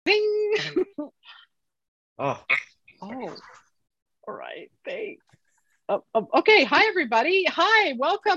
Ding. Oh, Oh, all right. Thanks. Okay. Hi, everybody. Hi.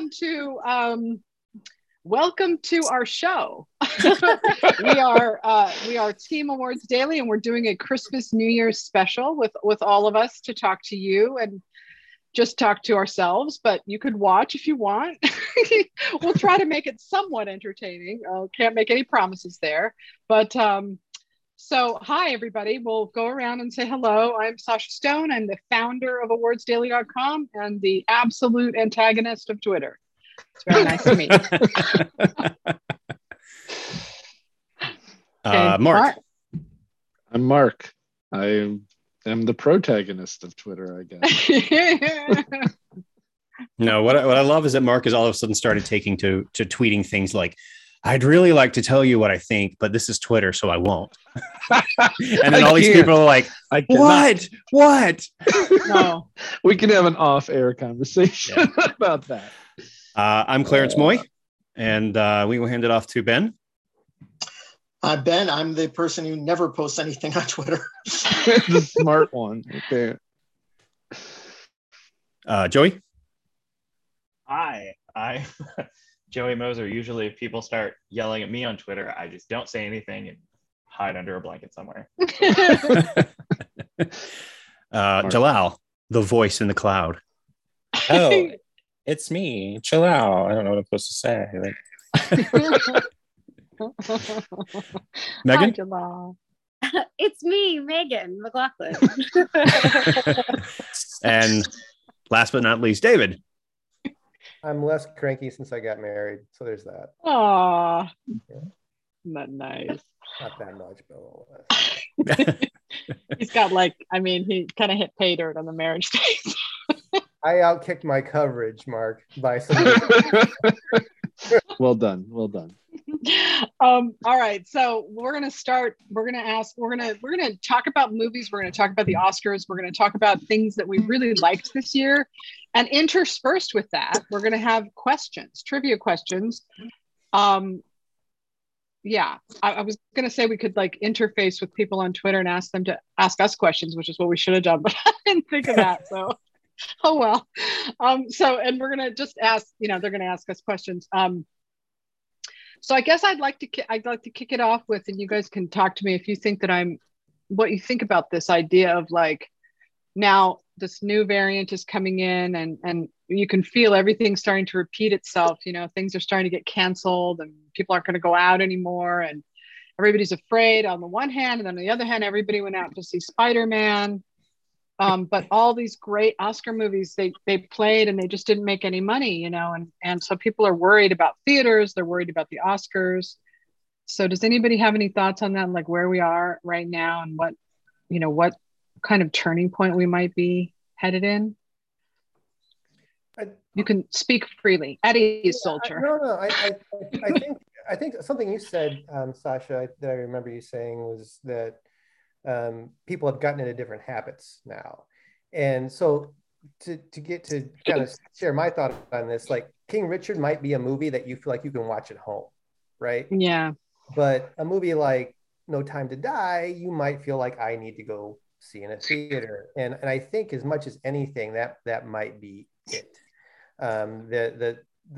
Welcome to our show. We are Team Awards Daily, and we're doing a Christmas New Year's special with all of us to talk to you and just talk to ourselves. But you could watch if you want. We'll try to make it somewhat entertaining. Can't make any promises there, but so, hi, everybody. We'll go around and say hello. I'm Sasha Stone. I'm the founder of awardsdaily.com and the absolute antagonist of Twitter. It's very nice to meet you. Mark. I'm Mark. I am the protagonist of Twitter, I guess. No, what I love is that Mark has all of a sudden started taking to tweeting things like, I'd really like to tell you what I think, but this is Twitter, so I won't. And then all these people are like, what? No. We can have an off-air conversation about that. I'm Clarence Moy, and we will hand it off to Ben. Ben, I'm the person who never posts anything on Twitter. The smart one. Okay. Joey? hi. I Joey Moser. Usually if people start yelling at me on Twitter, I just don't say anything and hide under a blanket somewhere. Jalal, the voice in the cloud. Oh, it's me. Chill out. I don't know what I'm supposed to say. Megan? Hi, Jamal. It's me, Megan McLaughlin. And last but not least, David. I'm less cranky since I got married, so there's that. Aw, Yeah. not nice. Not that much, but He's got he kind of hit pay dirt on the marriage days. I outkicked my coverage, Mark, by some. Well done. All right, so we're gonna start. We're gonna talk about movies. We're gonna talk about the Oscars. We're gonna talk about things that we really liked this year, and interspersed with that, we're gonna have questions, trivia questions. Yeah, I was gonna say we could interface with people on Twitter and ask them to ask us questions, which is what we should have done, but I didn't think of that. So, oh well. And we're gonna just ask. They're gonna ask us questions. So I guess I'd like to kick it off with, and you guys can talk to me if you think that what you think about this idea of now this new variant is coming in and you can feel everything starting to repeat itself. Things are starting to get canceled and people aren't going to go out anymore. And everybody's afraid on the one hand, and then on the other hand, everybody went out to see Spider-Man. But all these great Oscar movies, they played and they just didn't make any money, and so people are worried about theaters. They're worried about the Oscars. So does anybody have any thoughts on that, like where we are right now and what kind of turning point we might be headed in? You can speak freely. At ease, soldier. No. I think something you said, Sasha, that I remember you saying was that people have gotten into different habits now. And so to get to kind of share my thought on this, like King Richard might be a movie that you feel like you can watch at home, right? Yeah. But a movie like No Time to Die, you might feel like I need to go see in a theater. And I think as much as anything, that might be it. The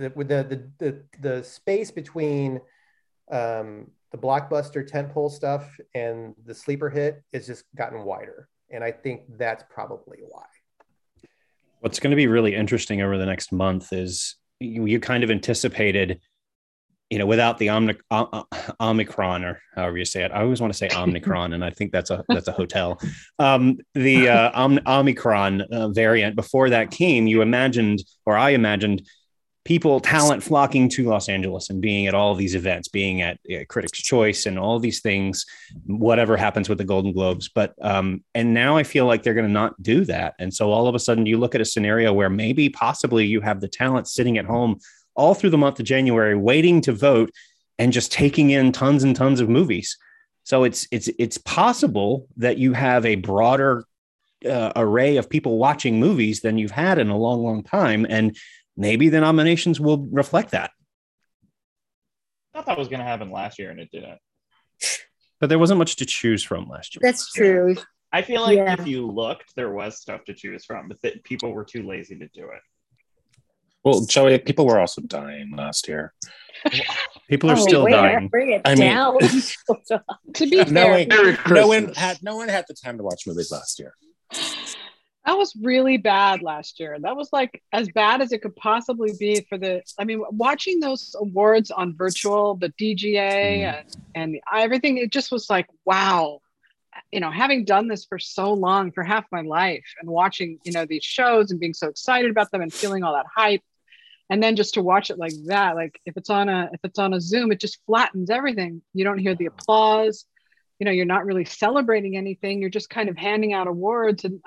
space between the blockbuster tentpole stuff and the sleeper hit has just gotten wider. And I think that's probably why. What's going to be really interesting over the next month is you kind of anticipated, without the Omicron, or however you say it. I always want to say Omicron, and I think that's a hotel. The Omicron variant, before that came, I imagined talent flocking to Los Angeles and being at all these events, being at Critics' Choice and all these things, whatever happens with the Golden Globes. But and now I feel like they're going to not do that. And so all of a sudden you look at a scenario where maybe possibly you have the talent sitting at home all through the month of January, waiting to vote and just taking in tons and tons of movies. So it's possible that you have a broader array of people watching movies than you've had in a long, long time. And maybe the nominations will reflect that. I thought that was going to happen last year and it didn't. But there wasn't much to choose from last year. That's true. I feel like Yeah. if you looked, there was stuff to choose from, but that people were too lazy to do it. Well, Joey, people were also dying last year. People are still dying. Bring it I mean- down. To be No fair, one, Merry no one Christmas. had the time to watch movies last year. that was really bad last year. That was like as bad as it could possibly be for the. I mean, watching those awards on virtual, the DGA and everything, it just was like, wow. You know, having done this for so long, for half my life, and watching, you know, these shows and being so excited about them and feeling all that hype, and then just to watch it like that, like if it's on a Zoom, it just flattens everything. You don't hear the applause. You know, you're not really celebrating anything. You're just kind of handing out awards, and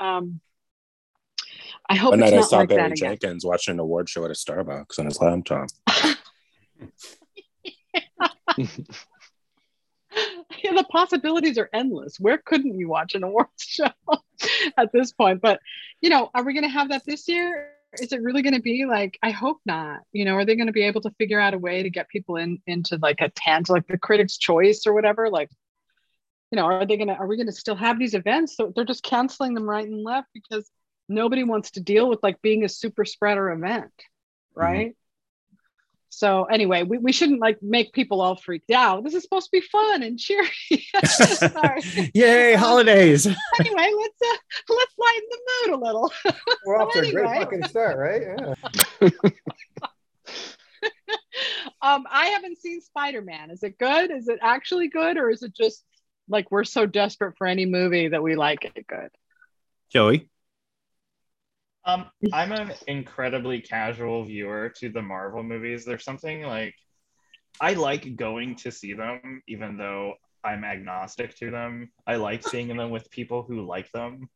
I hope One it's night I not saw like Barry that again. Jenkins watching an award show at a Starbucks on his laptop. Yeah, the possibilities are endless. Where couldn't you watch an awards show at this point? But, you know, are we going to have that this year? Is it really going to be like, I hope not. You know, are they going to be able to figure out a way to get people into like a tent, like the Critics' Choice or whatever? Like, you know, are we going to still have these events? So they're just canceling them right and left because nobody wants to deal with like being a super spreader event, right? So anyway, we shouldn't like make people all freaked out. This is supposed to be fun and cheery. Sorry. Yay, holidays. Anyway, let's lighten the mood a little. We're off to a great Anyway. fucking start, right? Yeah. I haven't seen Spider-Man. Is it good? Is it actually good, or is it just like we're so desperate for any movie that we like it good? Joey? I'm an incredibly casual viewer to the Marvel movies. There's something like I like going to see them, even though I'm agnostic to them. I like seeing them with people who like them.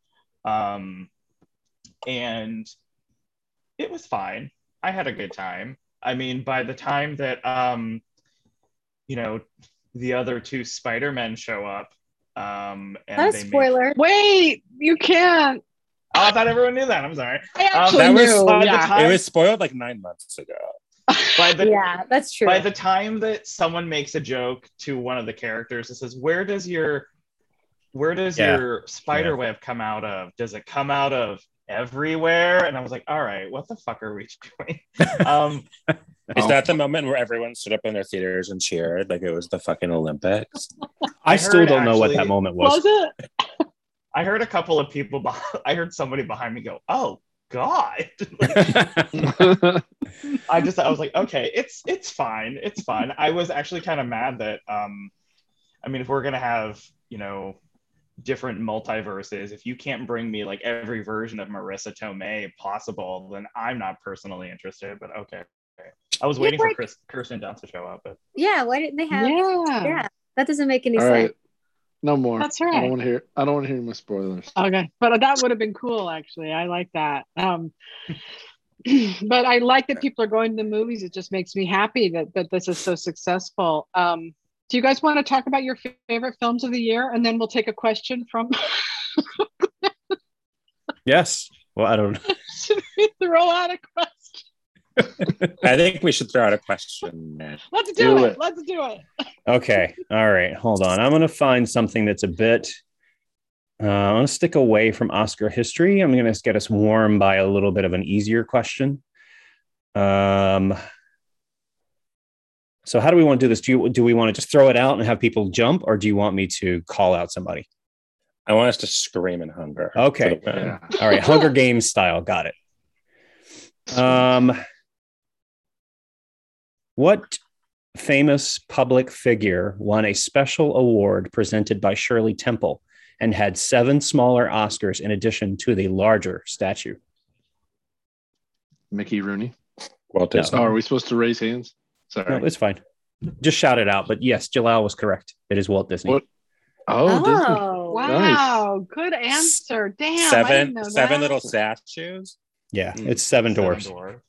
And it was fine. I had a good time. I mean, by the time that, you know, the other two Spider-Men show up, and That's they spoiler. Wait, you can't. Oh, I thought everyone knew that. I'm sorry. I actually that was knew. by the Yeah. time- It was spoiled like 9 months ago. Yeah, that's true. By the time that someone makes a joke to one of the characters, it says, where does your spider web come out of? Does it come out of everywhere? And I was like, all right, what the fuck are we doing? Is that the moment where everyone stood up in their theaters and cheered like it was the fucking Olympics? I I still heard don't know what that actually- moment was. Was it? I heard a couple of people, I heard somebody behind me go, oh God. I was like, okay, it's fine. It's fine. I was actually kind of mad that, I mean, if we're going to have, you know, different multiverses, if you can't bring me like every version of Marissa Tomei possible, then I'm not personally interested, but okay. I was waiting for Kirsten Dunst to show up, but yeah, why didn't they have? Yeah. Yeah, that doesn't make any All sense. right. No more. That's I right. don't want to hear my spoilers. Okay, but that would have been cool, actually. I like that. But I like that people are going to the movies. It just makes me happy that this is so successful. Do you guys want to talk about your favorite films of the year, and then we'll take a question from? Yes. Well, I don't know. Should we throw out a question? I think we should throw out a question. Let's Do do it. it. Let's do it. Okay. All right. Hold on. I'm going to find something that's a bit. I'm going to stick away from Oscar history. I'm going to get us warm by a little bit of an easier question. So how do we want to do this? Do we want to just throw it out and have people jump, or do you want me to call out somebody? I want us to scream in hunger. Okay. For the win. Yeah. All right. Hunger Games style. Got it. What famous public figure won a special award presented by Shirley Temple and had 7 smaller Oscars in addition to the larger statue? Mickey Rooney. Walt No. Disney. Oh, are we supposed to raise hands? Sorry. No, it's fine. Just shout it out. But yes, Jalal was correct. It is Walt Disney. What? Oh, Disney. Wow, good answer. Damn, I didn't know Seven that. little statues. Yeah, it's 7 dwarfs.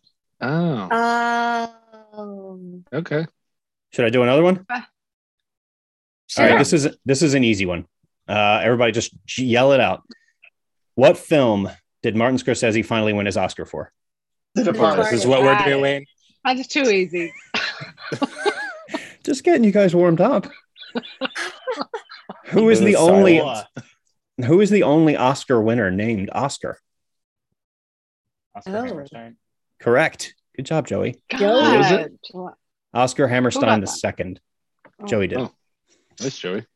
Oh, Oh, okay. Should I do another one? sure. All right, this is an easy one. Everybody just yell it out. What film did Martin Scorsese finally win his Oscar for? The The Departed. This is what we're doing. That's just too easy. Just getting you guys warmed up. Who is the Silence. only Oscar winner named Oscar? Oscar Oh. Hammerstein. Correct. Good job, Joey. God. was it? Oscar Hammerstein the that? second. Oh. Joey did. Oh. Nice, Joey.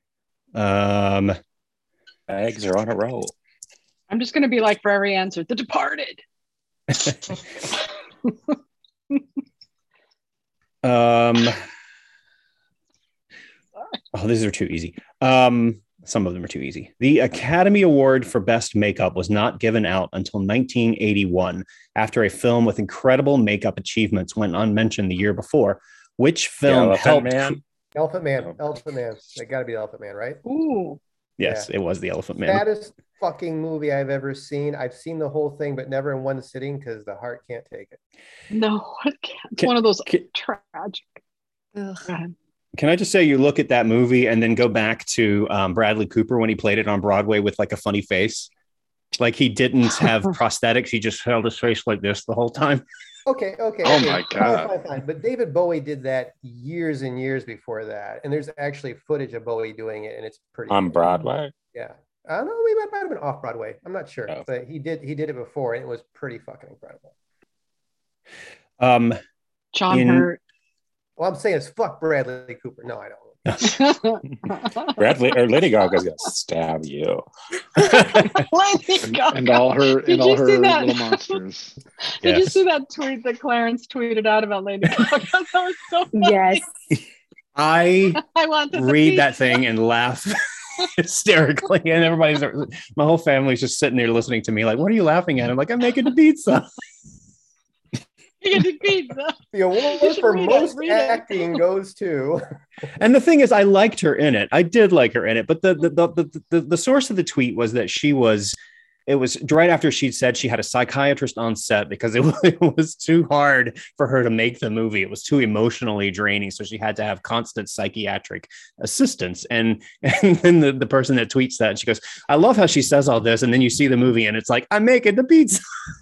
Eggs are on a roll. I'm just going to be like for every answer, The Departed. These are too easy. Some of them are too easy. The Academy Award for Best Makeup was not given out until 1981, after a film with incredible makeup achievements went unmentioned the year before. Which film Elephant helped? Man. Elephant Man. Oh. Elephant Man. They got to be Elephant Man, right? Ooh. Yes, Yeah. it was The Elephant Man. Saddest fucking movie I've ever seen. I've seen the whole thing, but never in one sitting because the heart can't take it. No, it's Can- one of those can- tragic. Ugh. Go ahead. Can I just say, you look at that movie and then go back to Bradley Cooper when he played it on Broadway with like a funny face? Like he didn't have prosthetics. He just held his face like this the whole time. Okay. Oh okay. my God. Fine. But David Bowie did that years and years before that. And there's actually footage of Bowie doing it, and it's pretty On good. Broadway. Yeah. I don't know, maybe it might have been off Broadway. I'm not sure. Oh. But he did it before, and it was pretty fucking incredible. John In- Hurt. Well, I'm saying it's fuck Bradley Cooper. No, I don't. Bradley or Lady Gaga's gonna stab you. Lady And Gaga. all her Did and all you her see that? little monsters. Did you Yes. see that tweet that Clarence tweeted out about Lady Gaga? That was so funny. Yes. I I wanted to read that thing and laugh hysterically, and my whole family's just sitting there listening to me like, what are you laughing at? I'm like, I'm making the pizza. pizza. The award should for read it, most read it. acting goes to. And the thing is, I liked her in it. I did like her in it, but the source of the tweet was that it was right after she'd said she had a psychiatrist on set because it was too hard for her to make the movie. It was too emotionally draining. So she had to have constant psychiatric assistance. And then the person that tweets that, she goes, I love how she says all this. And then you see the movie and it's like, I'm making the pizza.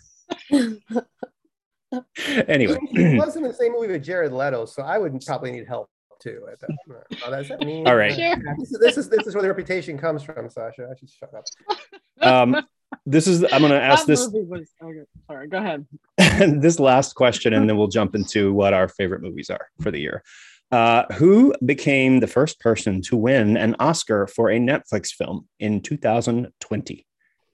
Anyway. He was in the same movie with Jared Leto, so I would probably need help too. At that. Does that mean? All right. Sure. This is where the reputation comes from, Sasha. I should shut up. I'm going to ask That this. movie was okay. Sorry, go ahead. This last question, and then we'll jump into what our favorite movies are for the year. Who became the first person to win an Oscar for a Netflix film in 2020?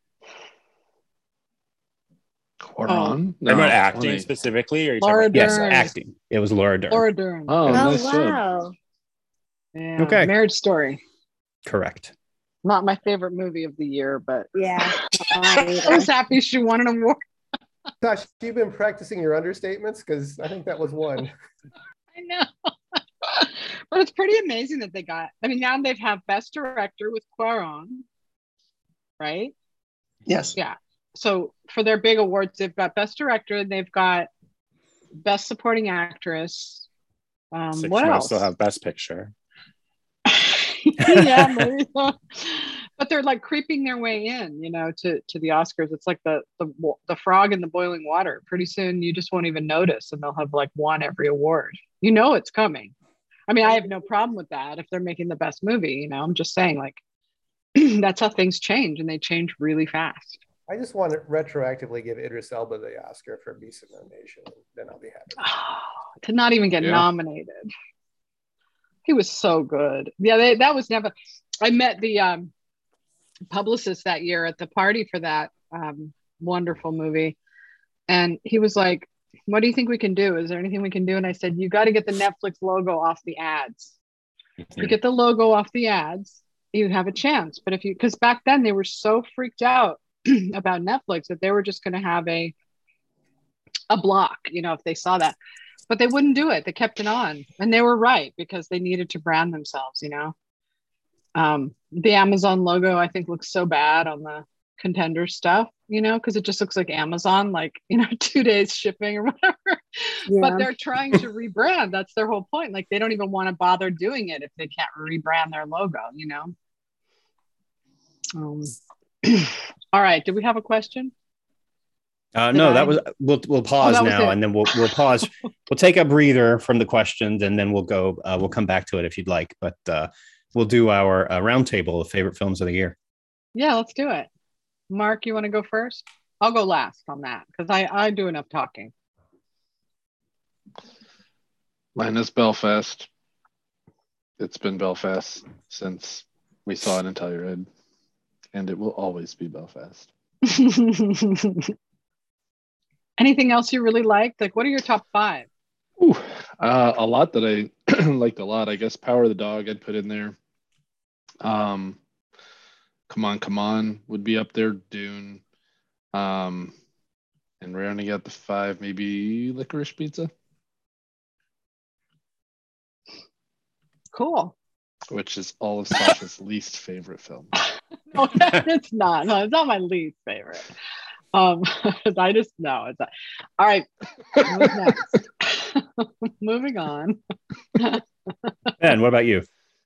Cuarón? Are you about No, acting wait. specifically, or are you Laura talking about- Yes, Dern. acting. It was Laura Dern. Laura Dern. Oh, Oh, nice job. wow. Yeah. Okay. Marriage Story. Correct. Not my favorite movie of the year, but Yeah. not mine I was either. happy she won an award. Sasha, you've been practicing your understatements because I think that was one. I know. But it's pretty amazing that they got, I mean, now they've have Best Director with Cuarón, right? Yes. Yeah. So for their big awards, they've got Best Director, they've got Best Supporting Actress. Six What More else? Still have Best Picture. Yeah, maybe so. But they're like creeping their way in, to the Oscars. It's like the frog in the boiling water. Pretty soon, you just won't even notice, and they'll have like won every award. It's coming. I mean, I have no problem with that if they're making the best movie. I'm just saying, like, that's how things change, and they change really fast. I just want to retroactively give Idris Elba the Oscar for Beast of No Nation. Then I'll be happy. To not even get Yeah. nominated. He was so good. Yeah, that was never. I met the publicist that year at the party for that wonderful movie, and he was like, "What do you think we can do? Is there anything we can do?" And I said, "You got to get the Netflix logo off the ads. If you get the logo off the ads, you have a chance. But because back then they were so freaked out about Netflix that they were just going to have a block, if they saw that." But they wouldn't do it. They kept it on. And they were right because they needed to brand themselves, The Amazon logo, I think, looks so bad on the Contender stuff, because it just looks like Amazon, like, 2 days shipping or whatever. Yeah. But they're trying to rebrand. That's their whole point. Like, they don't even want to bother doing it if they can't rebrand their logo, All right. Do we have a question? No, that was we'll pause that was now, it. and then we'll pause. We'll take a breather from the questions, and then we'll go. We'll come back to it if you'd like. But we'll do our roundtable of favorite films of the year. Yeah, let's do it. Mark, you want to go first? I'll go last on that because I do enough talking. Mine is Belfast. It's been Belfast since we saw it in Telluride, and it will always be Belfast. Anything else you really liked? Like, what are your top 5? Ooh, a lot that I liked a lot. I guess Power of the Dog I'd put in there. Come On would be up there. Dune. And rounding out the 5, maybe Licorice Pizza. Cool. Which is all of Sasha's least favorite film. No, it's not. No, it's not my least favorite. I just know it's not. All right. What's next? Moving on. Ben, what about you?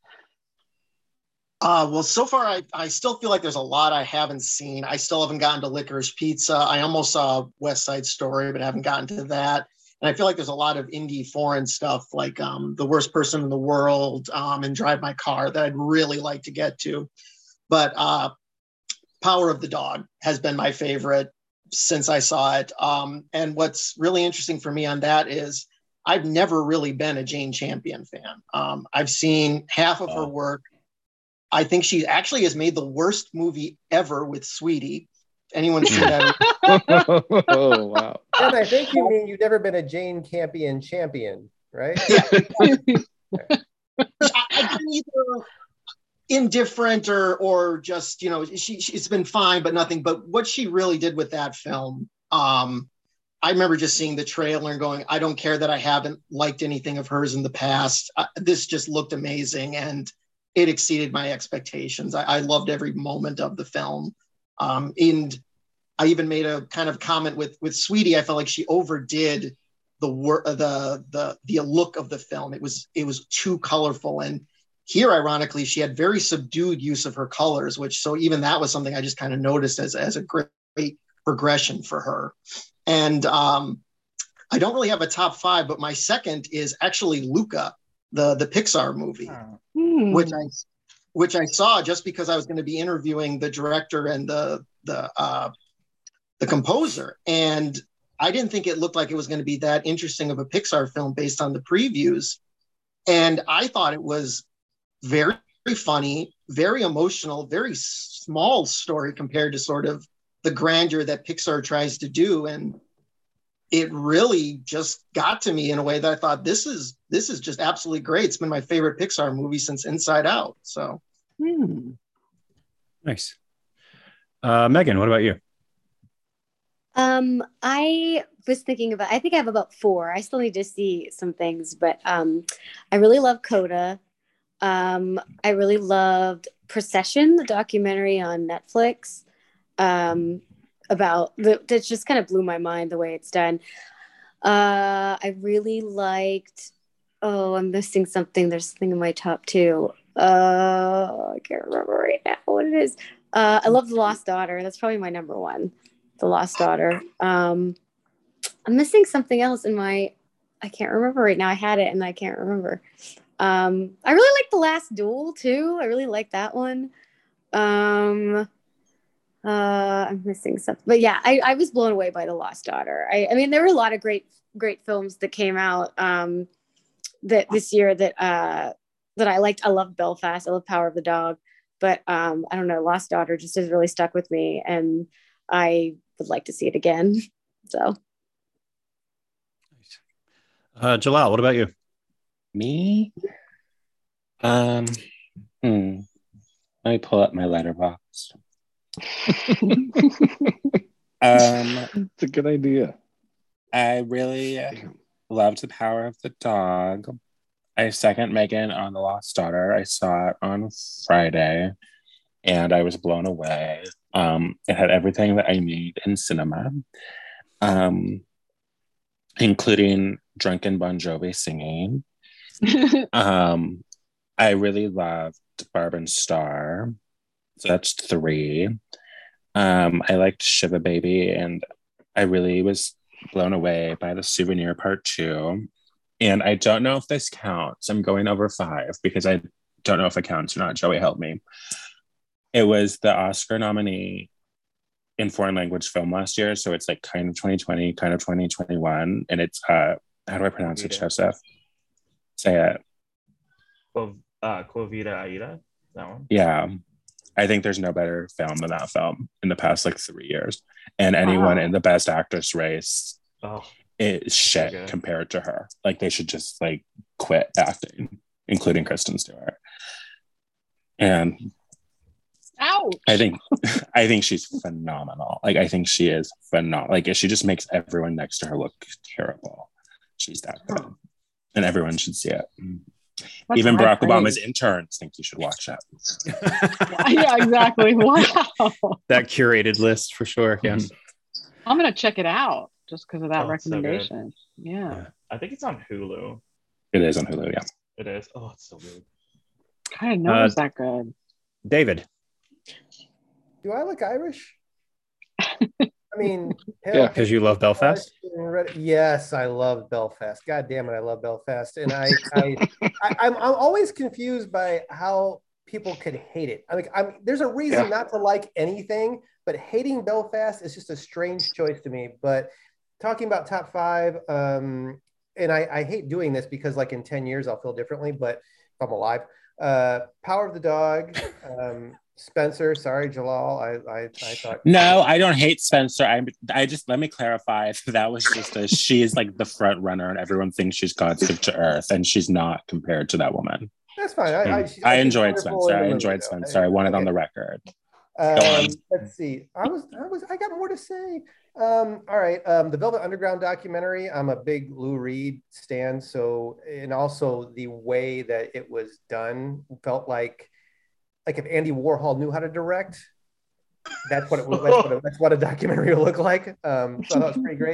Well, so far, I still feel like there's a lot I haven't seen. I still haven't gotten to Licorice Pizza. I almost saw West Side Story, but haven't gotten to that. And I feel like there's a lot of indie foreign stuff like The Worst Person in the World and Drive My Car that I'd really like to get to. But Power of the Dog has been my favorite since I saw it. And what's really interesting for me on that is I've never really been a Jane Champion fan. I've seen half of her work. I think she actually has made the worst movie ever with Sweetie. Anyone seen that? Oh, wow. And I think you mean you've never been a Jane Campion champion, right? Yeah. I've been either indifferent or just, she's been fine, but nothing. But what she really did with that film, I remember just seeing the trailer and going, I don't care that I haven't liked anything of hers in the past. This just looked amazing, and it exceeded my expectations. I loved every moment of the film. And I even made a kind of comment with Sweetie. I felt like she overdid the look of the film. It was too colorful. And here, ironically, she had very subdued use of her colors, so even that was something I just kind of noticed as a great progression for her. And I don't really have a top 5, but my second is actually Luca, the Pixar movie, which I saw just because I was going to be interviewing the director and the composer. And I didn't think it looked like it was going to be that interesting of a Pixar film based on the previews. And I thought it was very, very funny, very emotional, very small story compared to sort of the grandeur that Pixar tries to do. And it really just got to me in a way that I thought, this is just absolutely great. It's been my favorite Pixar movie since Inside Out. So nice. Megan, what about you? I was thinking I think I have about 4. I still need to see some things, but I really love Coda. I really loved Procession, the documentary on Netflix. About that just kind of blew my mind the way it's done. I really liked, I'm missing something. There's something in my top 2. I can't remember right now what it is. I love The Lost Daughter. That's probably my number 1, The Lost Daughter. I'm missing something else I can't remember right now. I had it and I can't remember. I really like The Last Duel too. I really like that one. I'm missing something, but yeah, I was blown away by The Lost Daughter. I mean, there were a lot of great films that came out that this year that I liked. I love Belfast. I love Power of the Dog, but I don't know, Lost Daughter just has really stuck with me, and I would like to see it again. So, Jalal, what about you? Me? Let me pull up my letterbox. It's a good idea. I really loved The Power of the Dog. I second Megan on The Lost Daughter. I saw it on Friday and I was blown away. It had everything that I need in cinema, including drunken Bon Jovi singing. I really loved Barb and Star. So that's 3. I liked Shiva Baby, and I really was blown away by The Souvenir Part 2. And I don't know if this counts. I'm going over 5 because I don't know if it counts or not. Joey, help me. It was the Oscar nominee in foreign language film last year, so it's like kind of 2020, kind of 2021, and it's how do I pronounce it, Joseph? Say it. Quo Vida Aida, that one. Yeah, I think there's no better film than that film in the past like 3 years, and anyone in the Best Actress race is shit compared to her. Like they should just like quit acting, including Kristen Stewart. And ouch. I think she's phenomenal. Like I think she is phenomenal. Like she just makes everyone next to her look terrible. She's that good, and everyone should see it. That's even Barack great. Obama's interns think you should watch it. Yeah, exactly. Wow. That curated list for sure. Yes. I'm gonna check it out just because of that Oh, it's so recommendation. Yeah. I think it's on Hulu. It is on Hulu, yeah. It is. Oh, it's so good. I didn't know it was that good. David. Do I look Irish? I mean, Yeah, because you love Belfast. Yes, I love Belfast. God damn it, I love Belfast, and I'm always confused by how people could hate it. There's a reason not to like anything, but hating Belfast is just a strange choice to me. But talking about top five, and I hate doing this because like in 10 years I'll feel differently, but if I'm alive, Power of the Dog. Spencer, sorry, Jalal. I thought no, I don't hate Spencer. I just let me clarify. That was just she is like the front runner, and everyone thinks she's God's gift to Earth, and she's not compared to that woman. That's fine. I enjoyed Spencer. I enjoyed Spencer. I want it on the record. Let's see. I got more to say. All right. The Velvet Underground documentary. I'm a big Lou Reed stan. So, and also the way that it was done felt like if Andy Warhol knew how to direct, that's what a documentary would look like. So that was pretty great.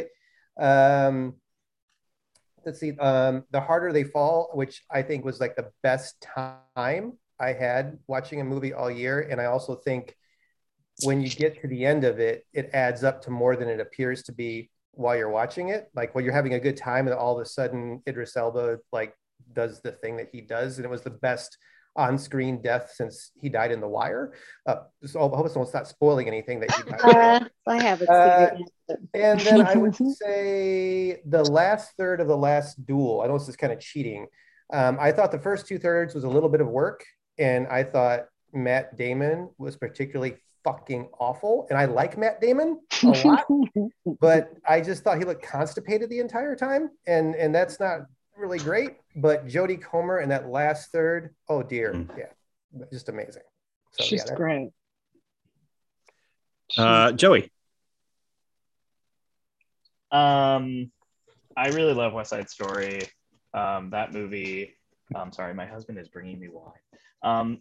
Let's see. The Harder They Fall, which I think was like the best time I had watching a movie all year. And I also think when you get to the end of it, it adds up to more than it appears to be while you're watching it. Like when you're having a good time and all of a sudden Idris Elba like does the thing that he does. And it was the best on-screen death since he died in The Wire. So I hope someone's not spoiling anything that he died. I haven't seen it. And then I would say the last third of The Last Duel. I know this is kind of cheating. I thought the first 2/3 was a little bit of work, and I thought Matt Damon was particularly fucking awful. And I like Matt Damon a lot, but I just thought he looked constipated the entire time, and that's not really great. But Jodie Comer in that last third, oh dear, yeah, just amazing. So, she's great. Joey. I really love West Side Story. That movie. Sorry, my husband is bringing me wine.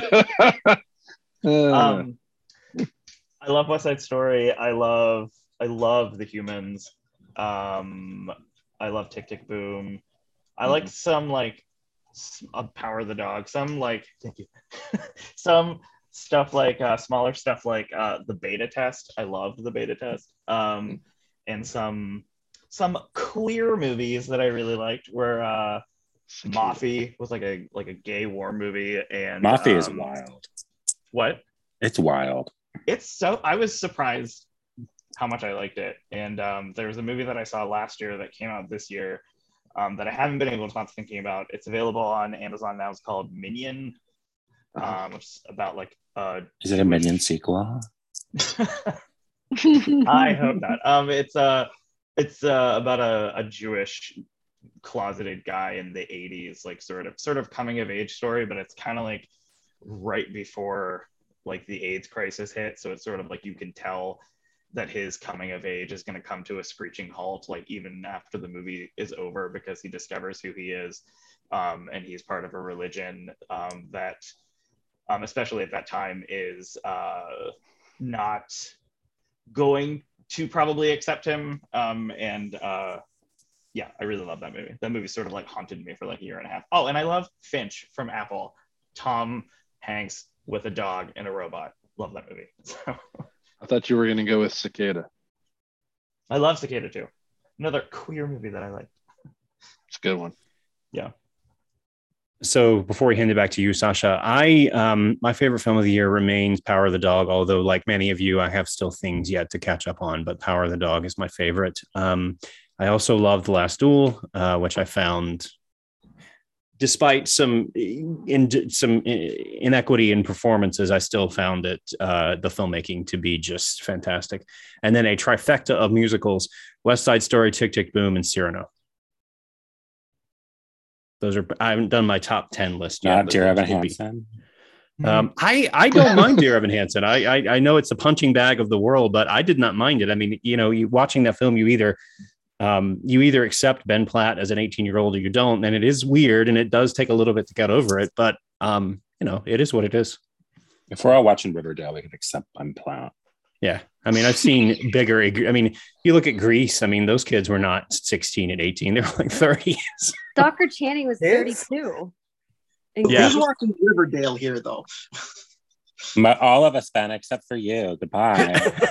I love West Side Story. I love The Humans. I love Tick Tick Boom. I like some Power of the Dog. Some thank you. Some stuff like smaller stuff like the Beta Test. I loved the Beta Test. And some queer movies that I really liked were Mafi was like a gay war movie, and Mafi is wild. What? It's wild. I was surprised how much I liked it. And there was a movie that I saw last year that came out this year that I haven't been able to stop thinking about. It's available on Amazon now. It's called Minion, which is about is it a Minion sequel? I hope not. It's about a Jewish closeted guy in the 80s, like sort of coming of age story, but it's kind of like right before like the AIDS crisis hit. So it's sort of like you can tell that his coming of age is going to come to a screeching halt, like even after the movie is over, because he discovers who he is, and he's part of a religion that, especially at that time, is not going to probably accept him. Yeah, I really love that movie. That movie sort of like haunted me for like a year and a half. Oh, and I love Finch from Apple. Tom Hanks with a dog and a robot. Love that movie. So. I thought you were going to go with Cicada. I love Cicada too. Another queer movie that I like. It's a good one. Yeah. So before we hand it back to you, Sasha, my favorite film of the year remains Power of the Dog. Although, like many of you, I have still things yet to catch up on. But Power of the Dog is my favorite. I also love The Last Duel, which I found, despite some inequity in performances, I still found it the filmmaking to be just fantastic. And then a trifecta of musicals: West Side Story, Tick Tick Boom, and Cyrano. Those are, I haven't done my top 10 list yet. Not Dear Evan Hansen. I don't mind Dear Evan Hansen. I know it's the punching bag of the world, but I did not mind it. I mean, you watching that film, you either accept Ben Platt as an 18-year-old or you don't, and it is weird and it does take a little bit to get over it, but it is what it is. If we're all watching Riverdale, we can accept Ben Platt. Yeah. I mean, I've seen bigger. I mean, you look at Grease. I mean, those kids were not 16 and 18. They were like 30s. Dr. Channing was 32. Yeah. Who's watching Riverdale here, though? All of us, Ben, except for you. Goodbye.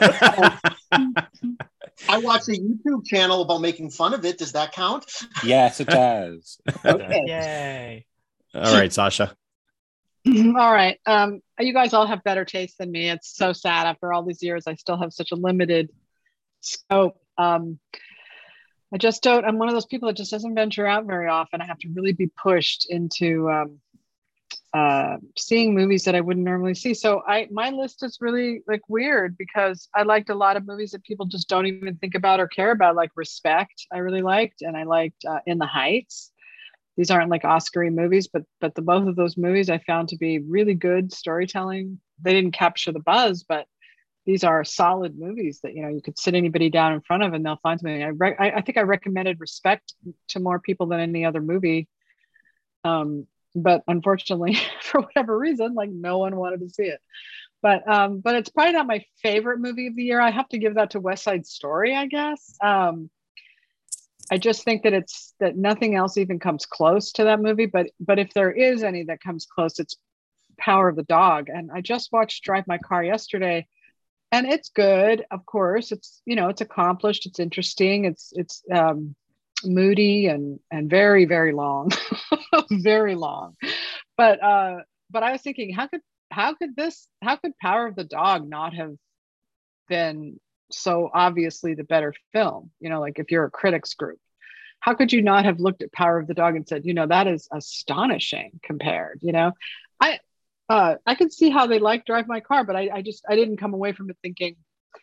I watched a YouTube channel about making fun of it. Does that count? Yes, it does. Okay. Yay. All right, Sasha. All right. You guys all have better taste than me. It's so sad. After all these years, I still have such a limited scope. I just don't. I'm one of those people that just doesn't venture out very often. I have to really be pushed into seeing movies that I wouldn't normally see. So my list is really like weird because I liked a lot of movies that people just don't even think about or care about, like Respect. I really liked, and I liked In the Heights. These aren't like Oscar-y movies, but both of those movies I found to be really good storytelling. They didn't capture the buzz, but these are solid movies that, you could sit anybody down in front of and they'll find something. I think I recommended Respect to more people than any other movie. But unfortunately, for whatever reason, like no one wanted to see it. But it's probably not my favorite movie of the year. I have to give that to West Side Story, I guess. I just think that nothing else even comes close to that movie. But if there is any that comes close, it's Power of the Dog. And I just watched Drive My Car yesterday, and it's good. Of course, it's it's accomplished. It's interesting. It's moody and very, very long, very long. But I was thinking, how could Power of the Dog not have been so obviously the better film? Like if you're a critics group, how could you not have looked at Power of the Dog and said, that is astonishing compared? I could see how they like Drive My Car, but I didn't come away from it thinking,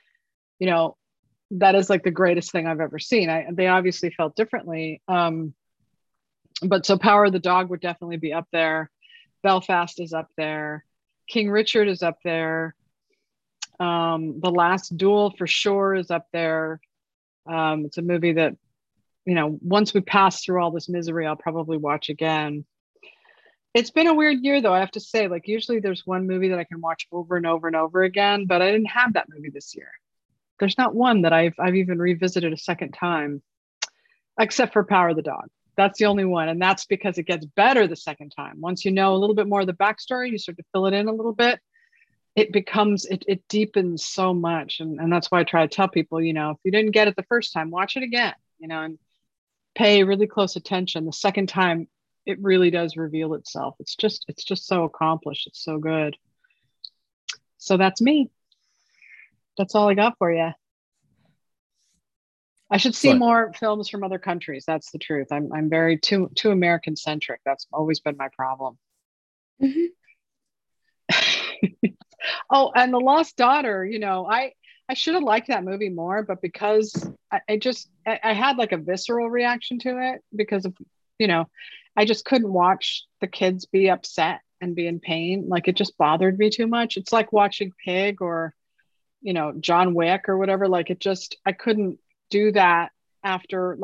that is like the greatest thing I've ever seen. They obviously felt differently. But so Power of the Dog would definitely be up there. Belfast is up there. King Richard is up there. The Last Duel for sure is up there. It's a movie that, once we pass through all this misery, I'll probably watch again. It's been a weird year, though, I have to say. Like, usually there's one movie that I can watch over and over and over again, but I didn't have that movie this year. There's not one that I've even revisited a second time, except for Power of the Dog. That's the only one. And that's because it gets better the second time. Once you know a little bit more of the backstory, you start to fill it in a little bit. It deepens so much. And that's why I try to tell people, if you didn't get it the first time, watch it again, and pay really close attention. The second time, it really does reveal itself. It's just so accomplished. It's so good. So that's me. That's all I got for you. I should see more films from other countries. That's the truth. I'm very too American centric. That's always been my problem. Mm-hmm. Oh, and The Lost Daughter, I should have liked that movie more, but because I had like a visceral reaction to it because of, I just couldn't watch the kids be upset and be in pain. Like it just bothered me too much. It's like watching Pig or, John Wick or whatever. Like I couldn't do that after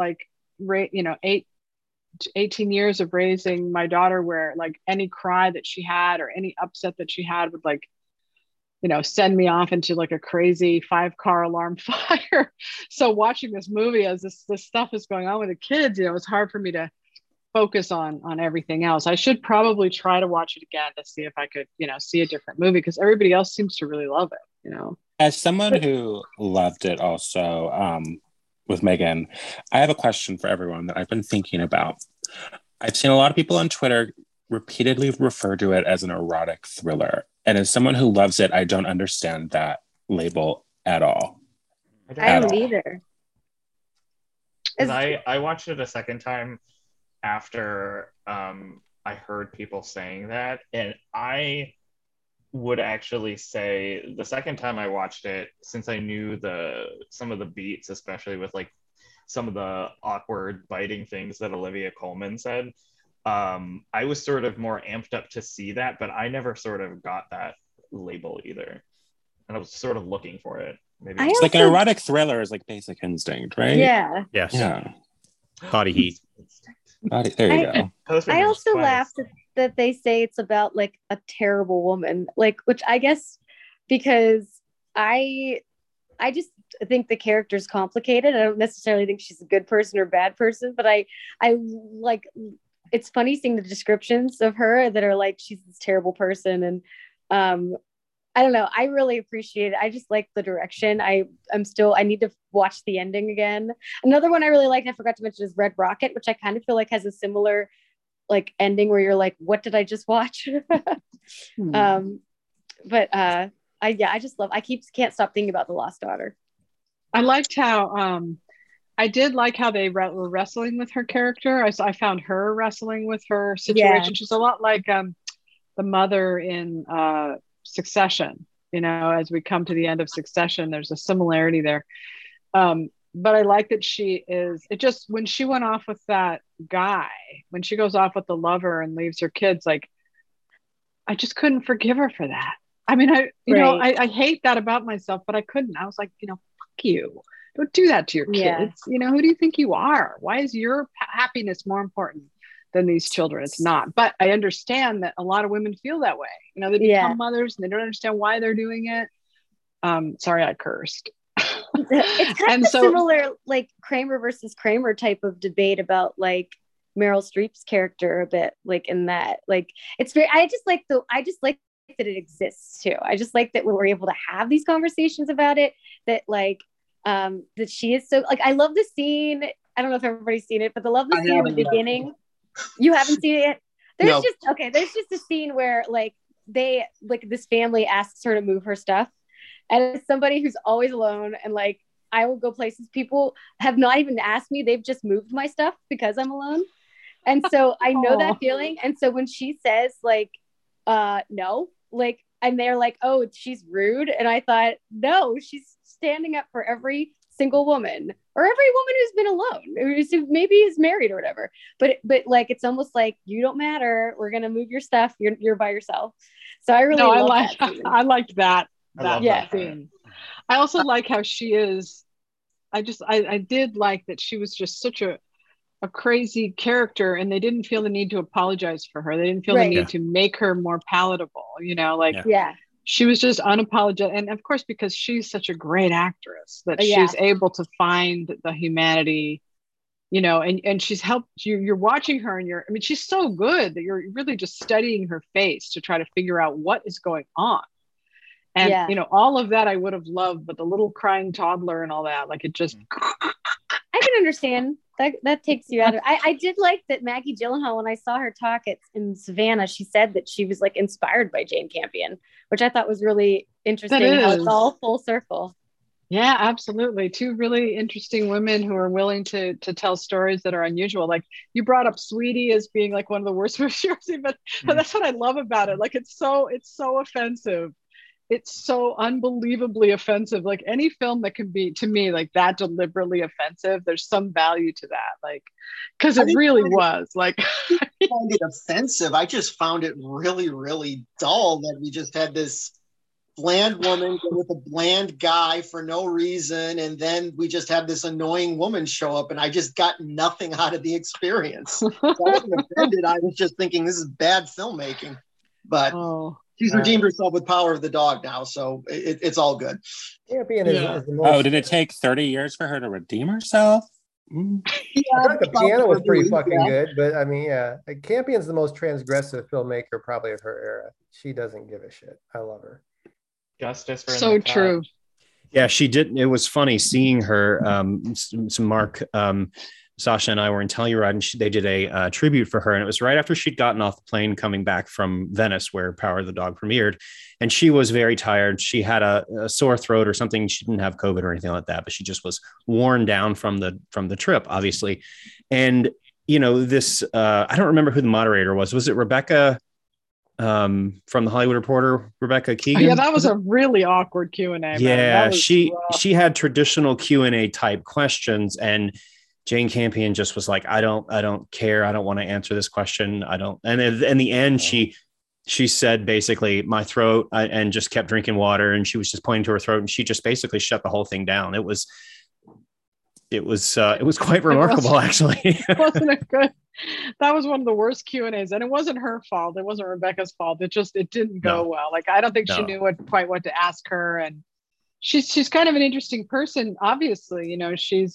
18 years of raising my daughter, where like any cry that she had or any upset that she had would send me off into like a crazy 5-car alarm fire. So watching this movie as this stuff is going on with the kids, it's hard for me to focus on everything else. I should probably try to watch it again to see if I could, see a different movie, because everybody else seems to really love it, As someone who loved it also, with Megan, I have a question for everyone that I've been thinking about. I've seen a lot of people on Twitter repeatedly refer to it as an erotic thriller. And as someone who loves it, I don't understand that label at all. I don't either. Because I watched it a second time after I heard people saying that, and I would actually say the second time I watched it, since I knew some of the beats, especially with like some of the awkward biting things that Olivia Colman said, I was sort of more amped up to see that, but I never sort of got that label either, and I was sort of looking for it. Maybe it's like an erotic thriller is like Basic Instinct, right? Yeah. Yes. Yeah. Body heat. There you go. I also laughed that they say it's about like a terrible woman, like, which I guess because I just think the character's complicated. I don't necessarily think she's a good person or bad person, but I like, it's funny seeing the descriptions of her that are like she's this terrible person, and I don't know. I really appreciate it. I just like the direction. I need to watch the ending again. Another one I really liked, I forgot to mention, is Red Rocket, which I kind of feel like has a similar like ending where you're like, what did I just watch? I just love, can't stop thinking about The Lost Daughter. I liked how, I did like how they were wrestling with her character. I found her wrestling with her situation. Yeah. She's a lot like the mother in Succession, you know, as we come to the end of Succession, there's a similarity there. But I like that when she went off with that guy, when she goes off with the lover and leaves her kids, like, I just couldn't forgive her for that. I mean, I hate that about myself, but I couldn't. I was like, fuck you. Don't do that to your kids. Yeah. Who do you think you are? Why is your happiness more important than these children? It's not. But I understand that a lot of women feel that way. They become mothers and they don't understand why they're doing it. Sorry, I cursed. It's kind of similar, like Kramer versus Kramer type of debate about like Meryl Streep's character a bit, like in that, like it's very. I just like that it exists too. I just like that we're able to have these conversations about it. That like that she is so like. I love the scene. I don't know if everybody's seen it, but I love the scene in the beginning. You haven't seen it yet? There's just a scene where like this family asks her to move her stuff, and as somebody who's always alone and like I will go places, people have not even asked me, they've just moved my stuff because I'm alone. And so I know that feeling. And so when she says like no, like, and they're like, oh, she's rude, and I thought, no, she's standing up for every single woman or every woman who's been alone, who maybe is married or whatever, but like it's almost like you don't matter, we're gonna move your stuff, you're by yourself. So I really I liked that scene. I also like how she is. I did like that she was just such a crazy character, and they didn't feel the need to apologize for her. They didn't feel the need to make her more palatable, she was just unapologetic. And of course, because she's such a great actress, that she's able to find the humanity, and she's helped you. You're watching her and she's so good that you're really just studying her face to try to figure out what is going on. And, all of that I would have loved, but the little crying toddler and all that, like it just. I can understand that takes you out of. I did like that Maggie Gyllenhaal, when I saw her talk in Savannah, she said that she was like inspired by Jane Campion, which I thought was really interesting. How it's all full circle. Yeah, absolutely. Two really interesting women who are willing to tell stories that are unusual. Like you brought up Sweetie as being like one of the worst movies you've ever seen, but that's what I love about it. Like it's so offensive. It's so unbelievably offensive. Like any film that can be, to me, like that deliberately offensive, there's some value to that. Like, because it really was like. I find it offensive. I just found it really, really dull that we just had this bland woman with a bland guy for no reason, and then we just have this annoying woman show up, and I just got nothing out of the experience. So I wasn't offended. I was just thinking this is bad filmmaking, but. She's redeemed herself with Power of the Dog now, so it's all good. Did it take 30 years for her to redeem herself? I thought the piano was pretty fucking good, but I mean, Campion's the most transgressive filmmaker probably of her era. She doesn't give a shit. I love her. Justice for so true. Yeah, she did. It was funny seeing her. Mark Sasha and I were in Telluride, and they did a tribute for her. And it was right after she'd gotten off the plane coming back from Venice, where Power of the Dog premiered. And she was very tired. She had a sore throat or something. She didn't have COVID or anything like that, but she just was worn down from the trip, obviously. And, you know, this, I don't remember who the moderator was. Was it Rebecca from the Hollywood Reporter, Rebecca Keegan? Yeah, that was a really awkward Q&A. Yeah, she had traditional Q&A type questions, and Jane Campion just was like, I don't care. I don't want to answer this question. I don't. And in the end, she said basically my throat, and just kept drinking water. And she was just pointing to her throat, and she just basically shut the whole thing down. It was quite remarkable, actually. Wasn't it good? That was one of the worst Q&As, and it wasn't her fault. It wasn't Rebecca's fault. It didn't go well. Like, I don't think she knew quite what to ask her. And she's kind of an interesting person. Obviously, you know,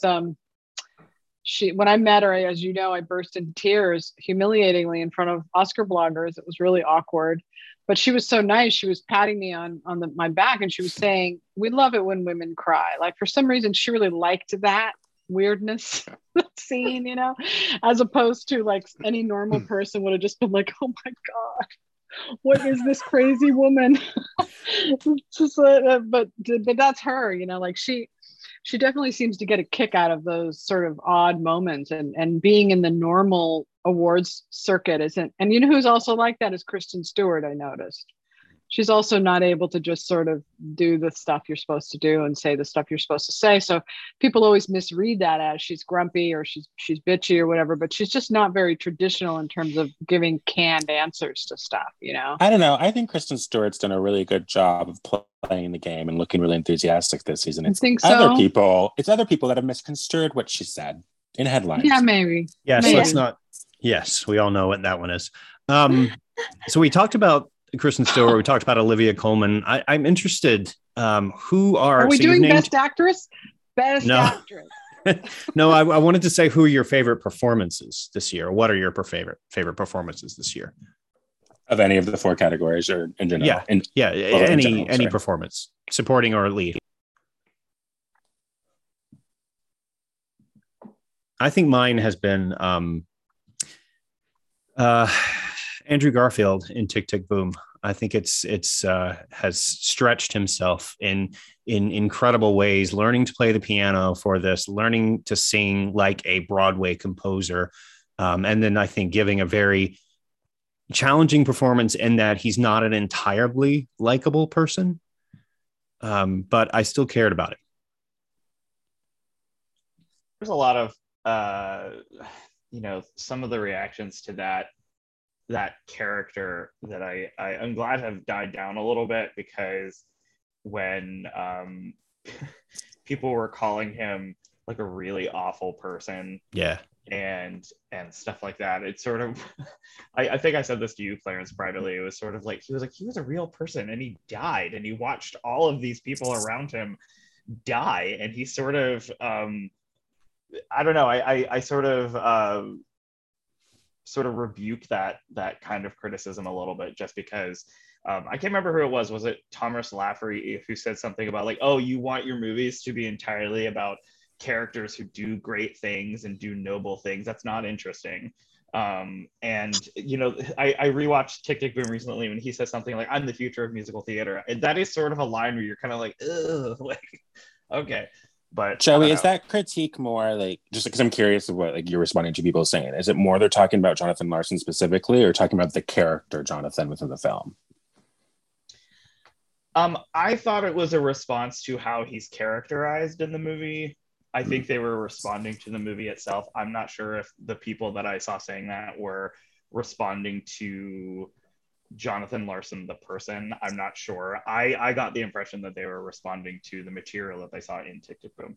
when I met her, as you know, I burst into tears humiliatingly in front of Oscar bloggers. It was really awkward, but she was so nice. She was patting me on my back, and she was saying, "We love it when women cry." Like, for some reason, she really liked that weirdness scene, you know, as opposed to like any normal person would have just been like, "Oh my God, what is this crazy woman?" Just, but that's her, you know, like she definitely seems to get a kick out of those sort of odd moments, and being in the normal awards circuit isn't. And you know who's also like that is Kristen Stewart. I noticed she's also not able to just sort of do the stuff you're supposed to do and say the stuff you're supposed to say. So people always misread that as she's grumpy or she's bitchy or whatever, but she's just not very traditional in terms of giving canned answers to stuff, you know? I don't know. I think Kristen Stewart's done a really good job of playing the game and looking really enthusiastic this season. I think so. It's other people that have misconstrued what she said in headlines. Yeah, maybe. Yes, maybe. Let's not. Yes, we all know what that one is. So we talked about Kristen Stewart. We talked about Olivia Colman. I'm interested. Who are we doing Best Actress? Best Actress. No, I wanted to say who are your favorite performances this year? What are your favorite performances this year? Of any of the four categories, or in general? Any performance, supporting or lead. I think mine has been Andrew Garfield in Tick, Tick, Boom. I think it's has stretched himself in incredible ways, learning to play the piano for this, learning to sing like a Broadway composer. And then I think giving a very challenging performance in that he's not an entirely likable person. But I still cared about it. There's a lot of, some of the reactions to that character that I'm glad have died down a little bit, because when people were calling him like a really awful person, and stuff like that, it's sort of I think I said this to you, Clarence, privately. It was sort of like he was a real person, and he died, and he watched all of these people around him die, and he sort of I don't know, I sort of rebuke that kind of criticism a little bit, just because I can't remember who it was. Was it Thomas Lafferty who said something about like, oh, you want your movies to be entirely about characters who do great things and do noble things? That's not interesting. And you know, I rewatched Tick, Tick, Boom recently, and he says something like, I'm the future of musical theater. And that is sort of a line where you're kind of like, ugh, like, okay. But Joey, is that critique more like, just because I'm curious of what like you're responding to people saying, is it more they're talking about Jonathan Larson specifically, or talking about the character Jonathan within the film? I thought it was a response to how he's characterized in the movie. I think they were responding to the movie itself. I'm not sure if the people that I saw saying that were responding to Jonathan Larson the person. I'm not sure. I got the impression that they were responding to the material that they saw in Tick, Tick, Boom.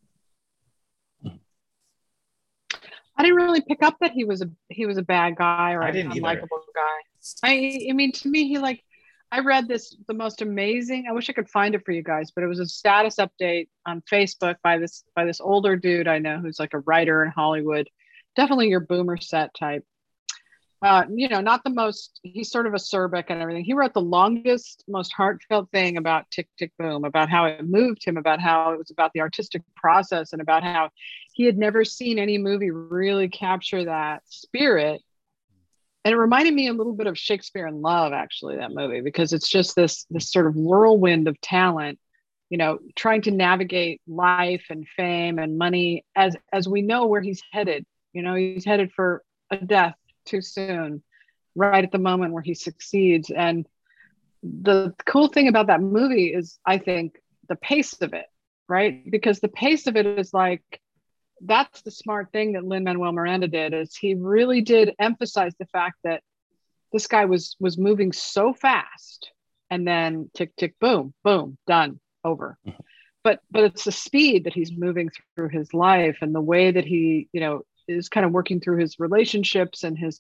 I didn't really pick up that he was a bad guy or an unlikable guy. I mean, to me, I read the most amazing, I wish I could find it for you guys, but it was a status update on Facebook by this older dude I know who's like a writer in Hollywood, definitely your boomer set type. Not the most, he's sort of acerbic and everything. He wrote the longest, most heartfelt thing about Tick, Tick, Boom, about how it moved him, about how it was about the artistic process, and about how he had never seen any movie really capture that spirit. And it reminded me a little bit of Shakespeare in Love, actually, that movie, because it's just this sort of whirlwind of talent, trying to navigate life and fame and money as we know where he's headed. He's headed for a death too soon, right at the moment where he succeeds. And the cool thing about that movie is, I think, the pace of it, right? Because the pace of it is like, that's the smart thing that Lin-Manuel Miranda did, is he really did emphasize the fact that this guy was moving so fast, and then tick, tick, boom, boom, done, over. But it's the speed that he's moving through his life, and the way that he, is kind of working through his relationships and his,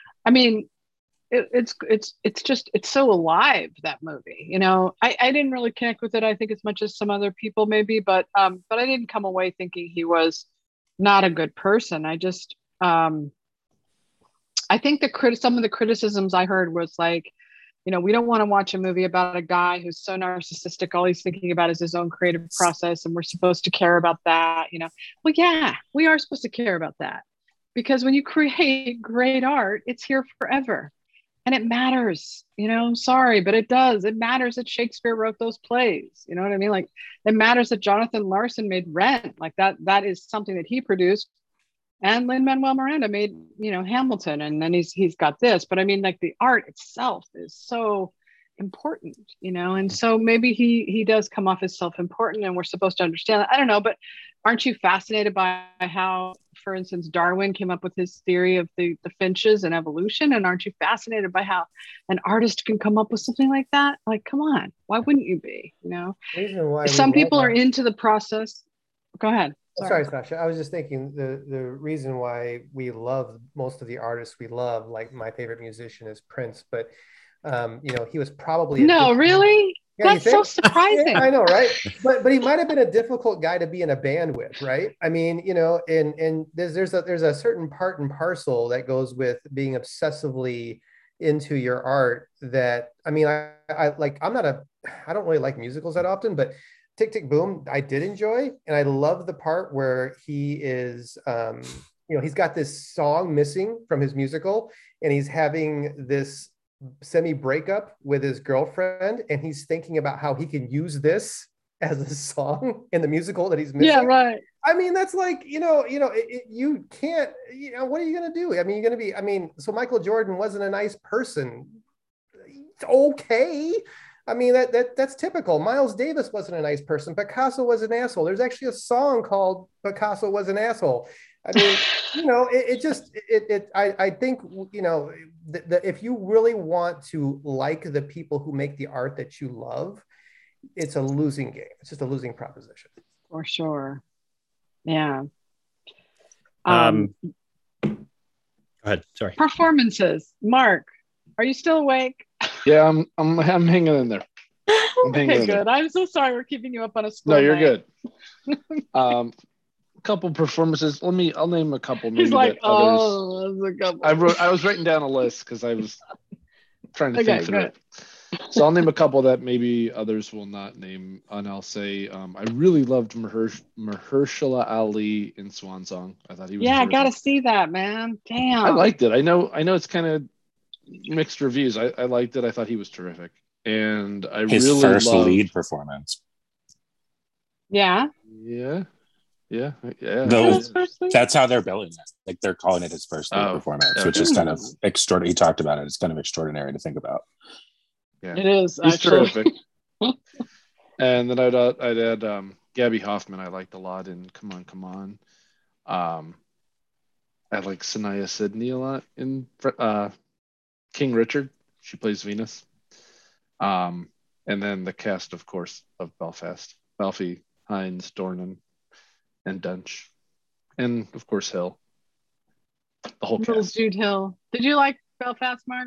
it's so alive, that movie. I didn't really connect with it, I think, as much as some other people maybe, but I didn't come away thinking he was not a good person. I just I think some of the criticisms I heard was like, we don't want to watch a movie about a guy who's so narcissistic, all he's thinking about is his own creative process, and we're supposed to care about that. Well, yeah, we are supposed to care about that, because when you create great art, it's here forever. And it matters, sorry, but it does. It matters that Shakespeare wrote those plays. You know what I mean? Like, it matters that Jonathan Larson made Rent. Like, that is something that he produced. And Lin-Manuel Miranda made, Hamilton. And then he's got this. But like, the art itself is so important, and so maybe he does come off as self-important, and we're supposed to understand that. I don't know, but aren't you fascinated by how, for instance, Darwin came up with his theory of the finches and evolution? And aren't you fascinated by how an artist can come up with something like that? Like, come on, why wouldn't you be? Reason why some people are into the process. Go ahead. Sorry, Sasha. I was just thinking the reason why we love most of the artists we love, like my favorite musician is Prince, but he was probably really. Yeah, that's so surprising. Yeah, I know, right? But he might have been a difficult guy to be in a band with, right? and there's a certain part and parcel that goes with being obsessively into your art. That I don't really like musicals that often, but Tick, Tick, Boom, I did enjoy, and I love the part where he is, he's got this song missing from his musical, and he's having this semi-breakup with his girlfriend, and he's thinking about how he can use this as a song in the musical that he's missing. Yeah, right. That's like, you can't, what are you going to do? You're going to be, so Michael Jordan wasn't a nice person. It's okay. That's typical. Miles Davis wasn't a nice person. Picasso was an asshole. There's actually a song called Picasso Was an Asshole. I think, if you really want to like the people who make the art that you love, it's a losing game. It's just a losing proposition. For sure. Yeah. Go ahead. Sorry. Performances. Mark, are you still awake? Yeah, I'm hanging in there. Okay, good. I'm so sorry we're keeping you up on a school. No, you're good. Couple performances. I'll name a couple. He's like, others... that's a couple. I was writing down a list because I was trying to think through it. So I'll name a couple that maybe others will not name, and I'll say I really loved Mahershala Ali in Swan Song. I thought he was. Yeah, terrific. I gotta see that, man. Damn. I liked it. I know it's kind of mixed reviews. I liked it. I thought he was terrific, and his really first loved... lead performance. Yeah. That's how they're billing it. Like, they're calling it his first lead performance, which is kind of extraordinary. He talked about it. It's kind of extraordinary to think about. Yeah, it is. He's terrific. And then I'd add Gabby Hoffman. I liked a lot in Come On. I like Sanaya Sidney a lot in King Richard. She plays Venus. And then the cast, of course, of Belfast: Balfe, Hines, Dornan, and Dunch, and of course Hill. The whole cast. Jude Hill. Did you like Belfast, Mark?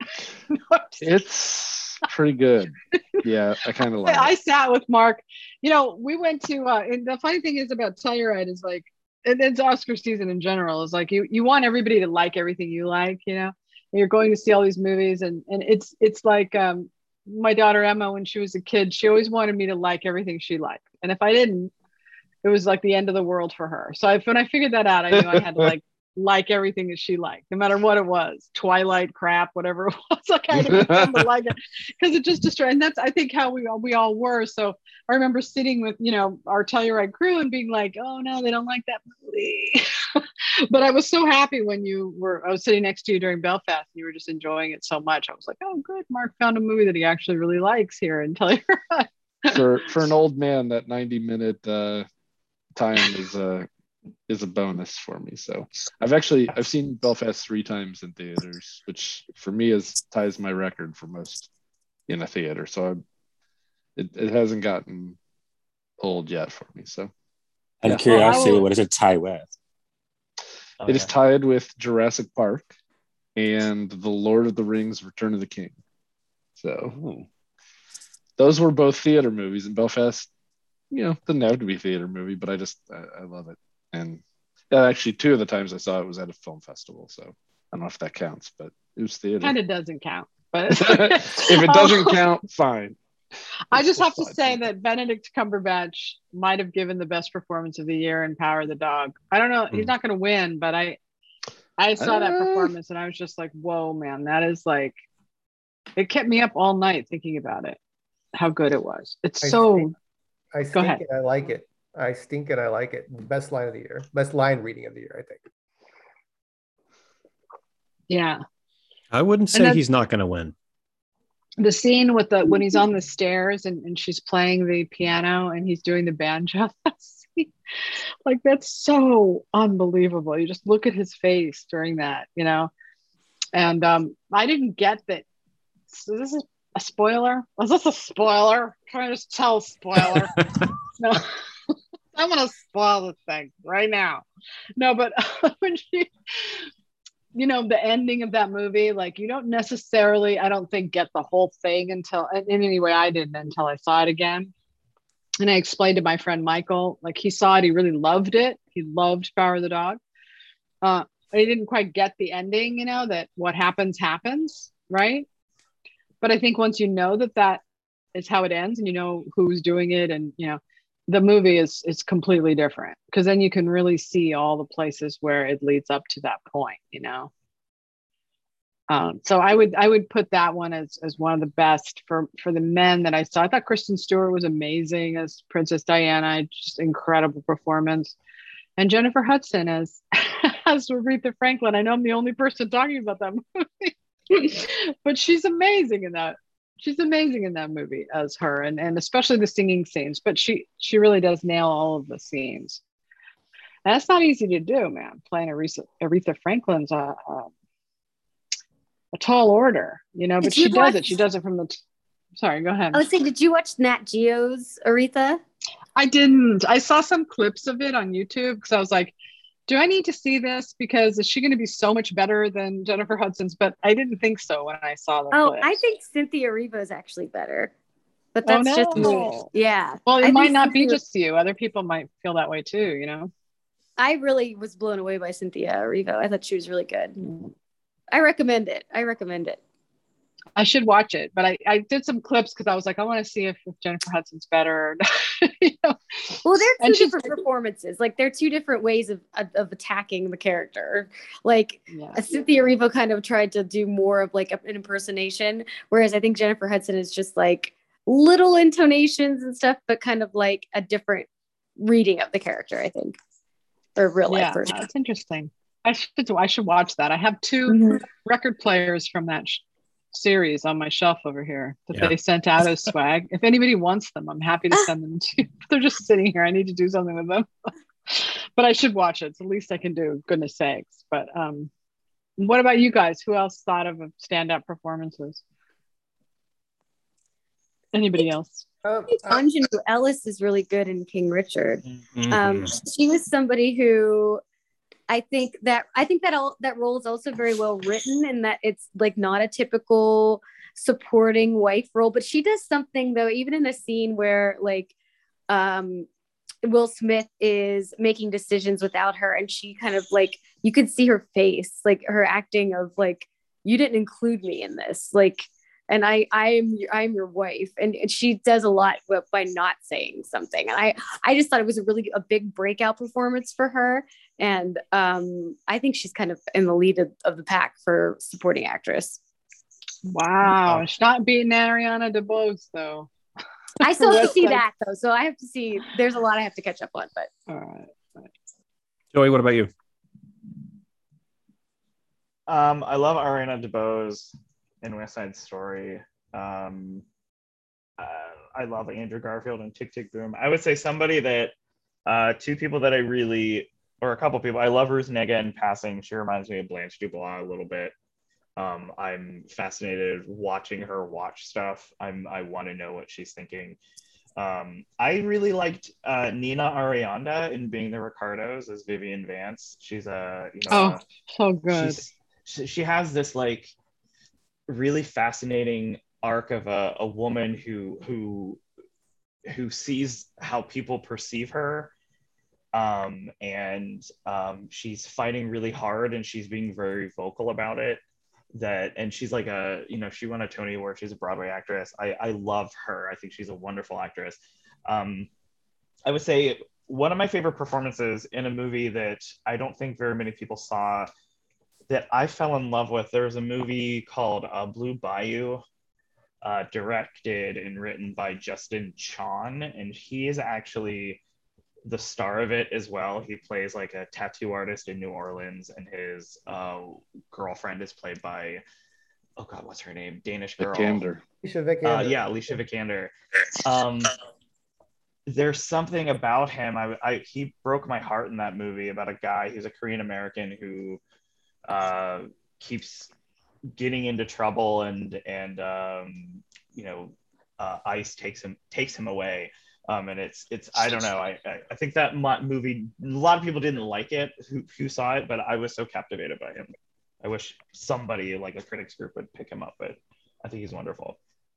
It's pretty good. Yeah, I kind of like it. I sat with Mark. We went to, and the funny thing is about Telluride is like, and it's Oscar season in general, is like you want everybody to like everything you like, you're going to see all these movies, and it's like my daughter Emma, when she was a kid, she always wanted me to like everything she liked, and if I didn't, it was like the end of the world for her. So when I figured that out, I knew I had to like everything that she liked, no matter what it was, Twilight crap, whatever it was. Like I had to become to like it, because it just destroyed. And that's, I think, how we all were. So I remember sitting with, our Telluride crew and being like, oh no, they don't like that movie. But I was so happy when I was sitting next to you during Belfast and you were just enjoying it so much. I was like, oh good, Mark found a movie that he actually really likes here in Telluride. For an old man, that 90-minute time is a bonus for me. So I've seen Belfast 3 times in theaters, which for me ties my record for most in a theater. So it hasn't gotten old yet for me. So Out of curiosity, what does it tie with? It is tied with Jurassic Park and The Lord of the Rings: Return of the King. So those were both theater movies, and Belfast, didn't have to be a theater movie, but I love it. And actually 2 of the times I saw it was at a film festival. So I don't know if that counts, but it was theater. Kind of doesn't count, but if it doesn't count, fine. I just have to say that Benedict Cumberbatch might have given the best performance of the year in Power of the Dog. I don't know, he's not going to win, but I saw that performance and I was just like, whoa, man, that is like, it kept me up all night thinking about it, how good it was. Go ahead. And I like it. I stink and I like it. Best line of the year. Best line reading of the year, I think. Yeah. I wouldn't say he's not going to win. The scene with when he's on the stairs and she's playing the piano and he's doing the banjo. Like, that's so unbelievable. You just look at his face during that, And I didn't get that. So this is a spoiler? Was this a spoiler? Trying to just tell a spoiler. No. I'm going to spoil the thing right now. No, but when she, the ending of that movie, like, you don't necessarily, I don't think, get the whole thing until, in any way I didn't, until I saw it again. And I explained to my friend Michael, like, he saw it, he really loved it. He loved Power of the Dog. He didn't quite get the ending, that what happens, right? But I think once you know that is how it ends, and you know who's doing it, and the movie is completely different, because then you can really see all the places where it leads up to that point, So I would put that one as one of the best for the men that I saw. I thought Kristen Stewart was amazing as Princess Diana, just incredible performance, and Jennifer Hudson as Aretha Franklin. I know I'm the only person talking about that movie, but she's amazing in that. She's amazing in that movie as her, and especially the singing scenes. But she really does nail all of the scenes. And that's not easy to do, man. Playing Aretha Franklin's a tall order, But she does it. She does it from the. Sorry, go ahead. I was saying, did you watch Nat Geo's Aretha? I didn't. I saw some clips of it on YouTube because I was like, do I need to see this? Because is she going to be so much better than Jennifer Hudson's? But I didn't think so when I saw the clips. I think Cynthia Erivo is actually better. But that's just me. Yeah. Well, it might not be just you. Other people might feel that way too, I really was blown away by Cynthia Erivo. I thought she was really good. I recommend it. I should watch it, but I did some clips because I was like, I want to see if Jennifer Hudson's better. Well, they're two different performances. Like, they're two different ways of attacking the character. Like, Cynthia Erivo kind of tried to do more of like an impersonation, whereas I think Jennifer Hudson is just like little intonations and stuff, but kind of like a different reading of the character, I think, or real life version. That's interesting. I should watch that. I have 2 record players from that series on my shelf over here that they sent out as swag. If anybody wants them, I'm happy to send them to you. They're just sitting here. I need to do something with them. But I should watch it. It's the least I can do, goodness sakes. But what about you guys? Who else thought of standout performances? Anybody else? Anjanou Ellis is really good in King Richard. She was somebody who I think that role is also very well written, and that it's like not a typical supporting wife role, but she does something though, even in a scene where like Will Smith is making decisions without her, and she kind of like, you could see her face, like her acting of like you didn't include me in this. Like, and I'm your wife. And she does a lot by not saying something. And I just thought it was a big breakout performance for her. And I think she's kind of in the lead of the pack for supporting actress. Wow. Oh. She's not beating Ariana DeBose though. I still have to West see Side. that though. So I have to see, there's a lot I have to catch up on, but. All right. Joey, what about you? I love Ariana DeBose in West Side Story. I love Andrew Garfield and Tick Tick Boom. I would say somebody that two people that I really, or a couple people, I love Ruth Negga in passing. She reminds me of Blanche Dubois a little bit. I'm fascinated watching her watch stuff. I want to know what she's thinking. I really liked Nina Arianda in Being the Ricardos as Vivian Vance. She's so good. She has this like really fascinating arc of a woman who sees how people perceive her, and she's fighting really hard and she's being very vocal about it. And she's like she won a Tony Award. She's a Broadway actress. I love her. I think she's a wonderful actress. I would say one of my favorite performances in a movie that I don't think very many people saw that I fell in love with. There was a movie called Blue Bayou, directed and written by Justin Chon, and he is actually the star of it as well. He plays like a tattoo artist in New Orleans, and his girlfriend is played by, oh God, what's her name? Danish girl. Vikander. Alicia Vikander. Yeah, Alicia Vikander. There's something about him. He broke my heart in that movie about a guy who's a Korean American who keeps getting into trouble, and ICE takes him away. And it's I don't know, I think that movie, a lot of people didn't like it who saw it, but I was so captivated by him. I wish somebody like a critics group would pick him up, but I think he's wonderful.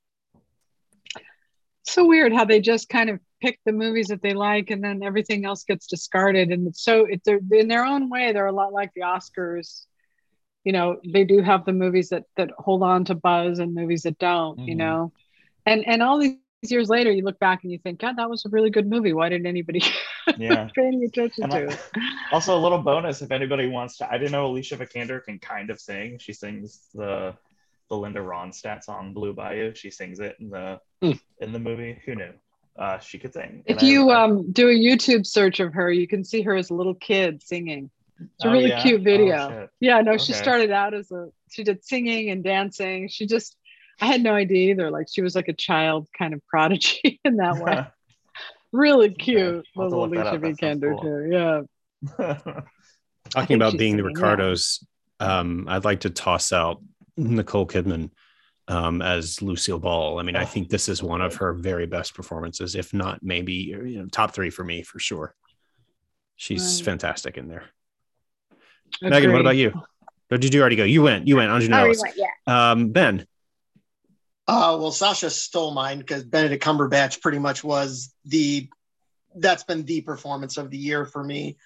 So weird how they just kind of pick the movies that they like and then everything else gets discarded. And they're in their own way, they're a lot like the Oscars. They do have the movies that hold on to buzz and movies that don't, and all these years later, you look back and you think, God, that was a really good movie. Why didn't anybody pay any attention to it? Also, a little bonus, if anybody wants to, I didn't know Alicia Vikander can kind of sing. She sings the Linda Ronstadt song "Blue Bayou." She sings it in the movie. Who knew? She could sing. If you do a YouTube search of her, you can see her as a little kid singing. It's a really cute video. She started out she did singing and dancing. I had no idea either. Like she was like a child kind of prodigy in that way. Really cute little Alicia Vikander too. Yeah. Talking about Being the Ricardos, I'd like to toss out Nicole Kidman as Lucille Ball. I mean, I think this is one of her very best performances, if not maybe top 3 for me for sure. She's fantastic in there. Agreed. Megan, what about you? Or did you already go? You went. Anjanalis. I already went, yeah. Ben. Well, Sasha stole mine because Benedict Cumberbatch pretty much that's been the performance of the year for me.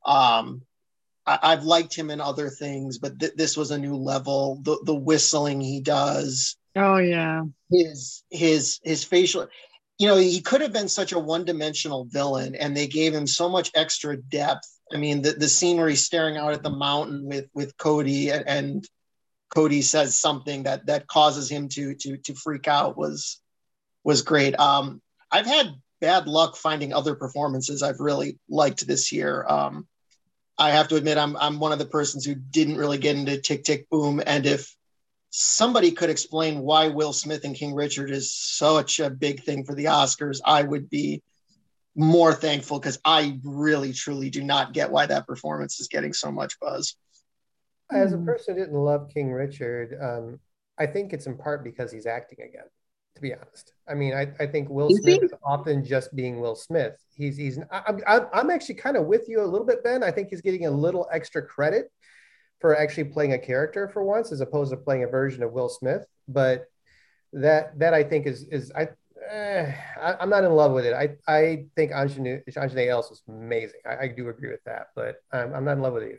I've liked him in other things, but this was a new level. The whistling he does. Oh yeah. His facial. He could have been such a one-dimensional villain, and they gave him so much extra depth. I mean, the scene where he's staring out at the mountain with Cody, and Cody says something that causes him to freak out was great. I've had bad luck finding other performances I've really liked this year. I have to admit, I'm one of the persons who didn't really get into Tick Tick Boom, and if somebody could explain why Will Smith and King Richard is such a big thing for the Oscars, I would be more thankful, because I really, truly do not get why that performance is getting so much buzz. As a person who didn't love King Richard, I think it's in part because he's acting again, to be honest. I mean, I think Will Smith is often just being Will Smith. I'm actually kind of with you a little bit, Ben. I think he's getting a little extra credit for actually playing a character for once, as opposed to playing a version of Will Smith. But that I think I'm not in love with it. I think Anjanae Ellis was amazing. I do agree with that, but I'm not in love with it either.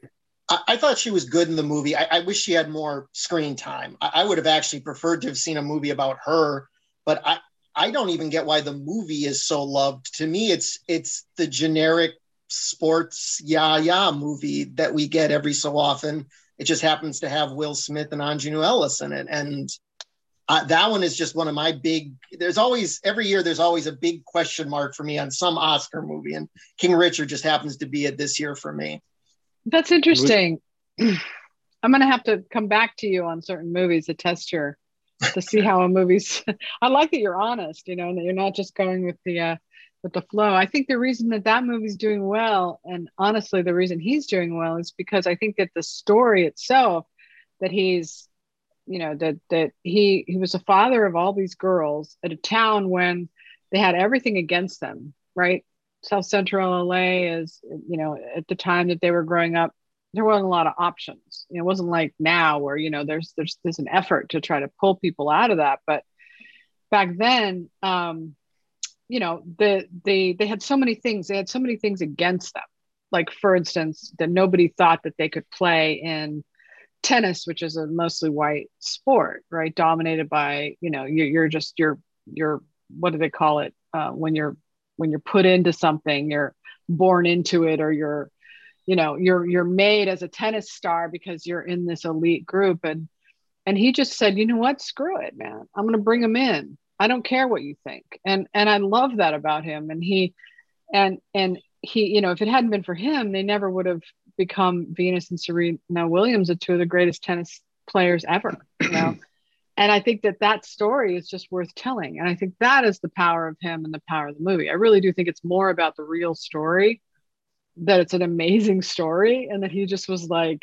I thought she was good in the movie. I wish she had more screen time. I would have actually preferred to have seen a movie about her, but I don't even get why the movie is so loved. To me, it's the generic sports movie that we get every so often. It just happens to have Will Smith and Anjanou Ellis in it, and that one is just one of my big. There's always every year there's always a big question mark for me on some Oscar movie, and King Richard just happens to be it this year for me. That's interesting. I'm going to have to come back to you on certain movies to test your, to see how a movie's. I like that you're honest, and that you're not just going with the flow. I think the reason that movie's doing well, and honestly, the reason he's doing well, is because I think that the story itself, that he's, that he was a father of all these girls at a town when they had everything against them, right? South Central LA is, at the time that they were growing up, there wasn't a lot of options. It wasn't like now where, there's an effort to try to pull people out of that. But back then, they had so many things. They had so many things against them. Like, for instance, that nobody thought that they could play in tennis, which is a mostly white sport, right? Dominated by, you're what do they call it? When you're put into something, you're born into it, or you're made as a tennis star because you're in this elite group. And he just said, you know what, screw it, man. I'm going to bring him in. I don't care what you think. And I love that about him. And he, if it hadn't been for him, they never would have become Venus and Serena Williams, the two of the greatest tennis players ever, And I think that story is just worth telling. And I think that is the power of him and the power of the movie. I really do think it's more about the real story, that it's an amazing story, and that he just was like,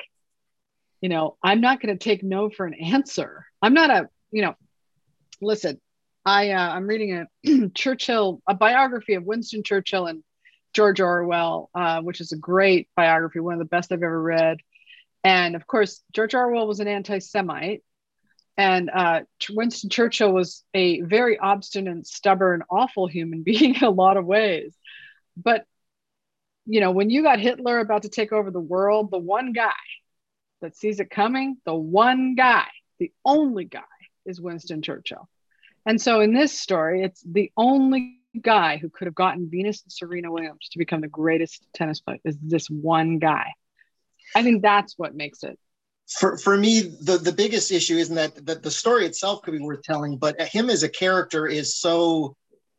I'm not going to take no for an answer. I'm not listen, I'm reading a biography of Winston Churchill and George Orwell, which is a great biography, one of the best I've ever read. And of course, George Orwell was an anti-Semite. And Winston Churchill was a very obstinate, stubborn, awful human being in a lot of ways. But, when you got Hitler about to take over the world, the one guy that sees it coming, the one guy, the only guy, is Winston Churchill. And so in this story, it's the only guy who could have gotten Venus and Serena Williams to become the greatest tennis player is this one guy. I think that's what makes it. For me, the biggest issue isn't that the story itself could be worth telling, but him as a character is so.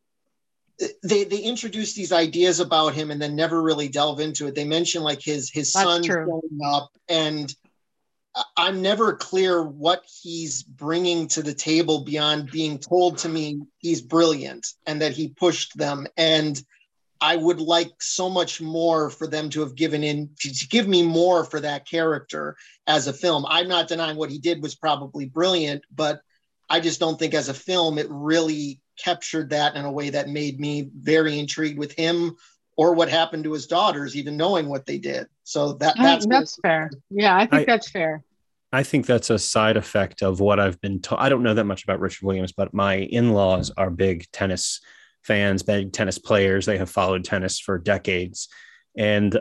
They introduce these ideas about him and then never really delve into it. They mention like his son growing up, and I'm never clear what he's bringing to the table beyond being told to me he's brilliant and that he pushed them. And I would like so much more for them to have to give me more for that character as a film. I'm not denying what he did was probably brilliant, but I just don't think as a film, it really captured that in a way that made me very intrigued with him or what happened to his daughters, even knowing what they did. So that's fair. Yeah, I think that's fair. I think that's a side effect of what I've been taught. I don't know that much about Richard Williams, but my in-laws are big tennis fans, big tennis players. They have followed tennis for decades. And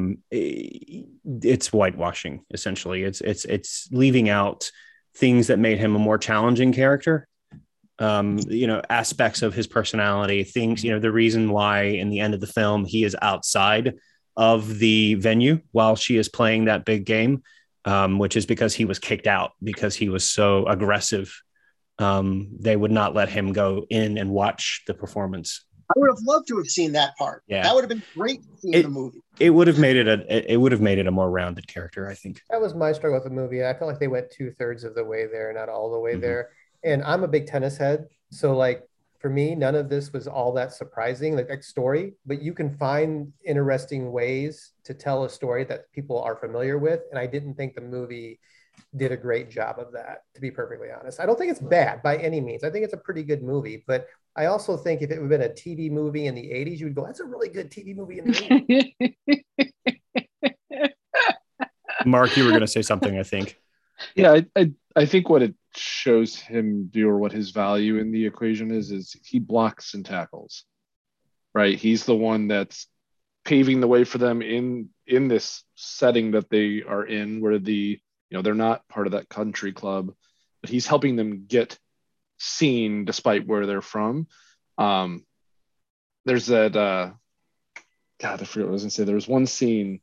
it's whitewashing, essentially. It's leaving out things that made him a more challenging character. Aspects of his personality, things, the reason why in the end of the film, he is outside of the venue while she is playing that big game, which is because he was kicked out because he was so aggressive. They would not let him go in and watch the performance. I would have loved to have seen that part. Yeah. That would have been great to see in the movie. It would have made it a more rounded character, I think. That was my struggle with the movie. I felt like they went 2/3 of the way there, not all the way there. And I'm a big tennis head. So like for me, none of this was all that surprising, like story, but you can find interesting ways to tell a story that people are familiar with. And I didn't think the movie did a great job of that, to be perfectly honest. I don't think it's bad by any means. I think it's a pretty good movie, but I also think if it would have been a TV movie in the 80s, you would go, that's a really good TV movie in the 80s. Mark, you were going to say something, I think. Yeah, I think what it shows him do, or what his value in the equation is he blocks and tackles, right? He's the one that's paving the way for them in this setting that they are in, where they're not part of that country club, but he's helping them get seen despite where they're from. There's that God, I forget what I was gonna say. There was one scene.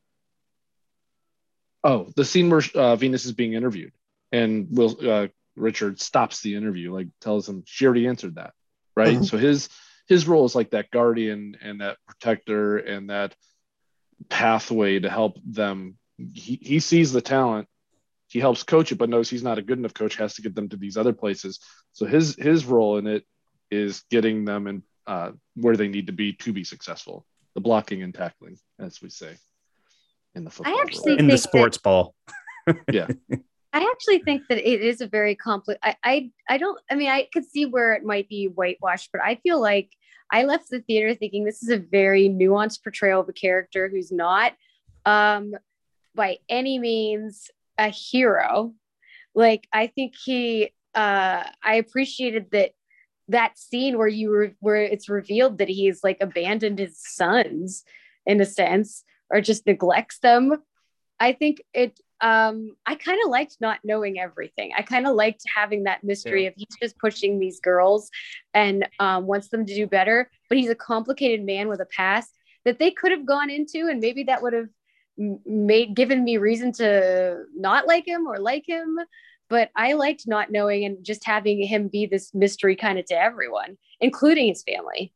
Oh, the scene where Venus is being interviewed, and Richard stops the interview, like tells him she already answered that, right? So his role is like that guardian and that protector and that pathway to help them. He sees the talent, he helps coach it, but knows he's not a good enough coach, has to get them to these other places. So his role in it is getting them in where they need to be successful. The blocking and tackling, as we say in the football. In the sports ball. Yeah. I actually think that it is a very complex. I could see where it might be whitewashed, but I feel like I left the theater thinking this is a very nuanced portrayal of a character who's not by any means a hero. Like, I think I appreciated that scene where it's revealed that he's like abandoned his sons in a sense, or just neglects them. I think I kind of liked not knowing everything. I kind of liked having that mystery of he's just pushing these girls and wants them to do better, but he's a complicated man with a past that they could have gone into, and maybe that would have given me reason to not like him or like him. But I liked not knowing and just having him be this mystery kind of to everyone, including his family.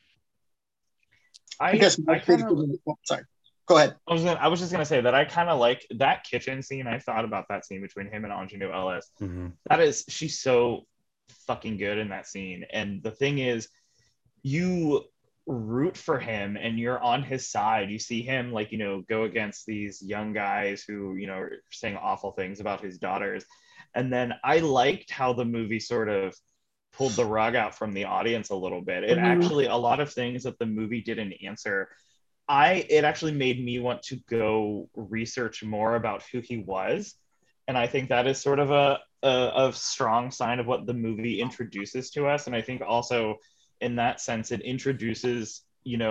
Sorry. Go ahead. I was just gonna say that I kind of like that kitchen scene. I thought about that scene between him and Ingenue Ellis. She's so fucking good in that scene. And the thing is, you root for him and you're on his side. You see him go against these young guys who are saying awful things about his daughters. And then I liked how the movie sort of pulled the rug out from the audience a little bit. It actually, a lot of things that the movie didn't answer, it actually made me want to go research more about who he was. And I think that is sort of a strong sign of what the movie introduces to us. And I think also in that sense, it introduces,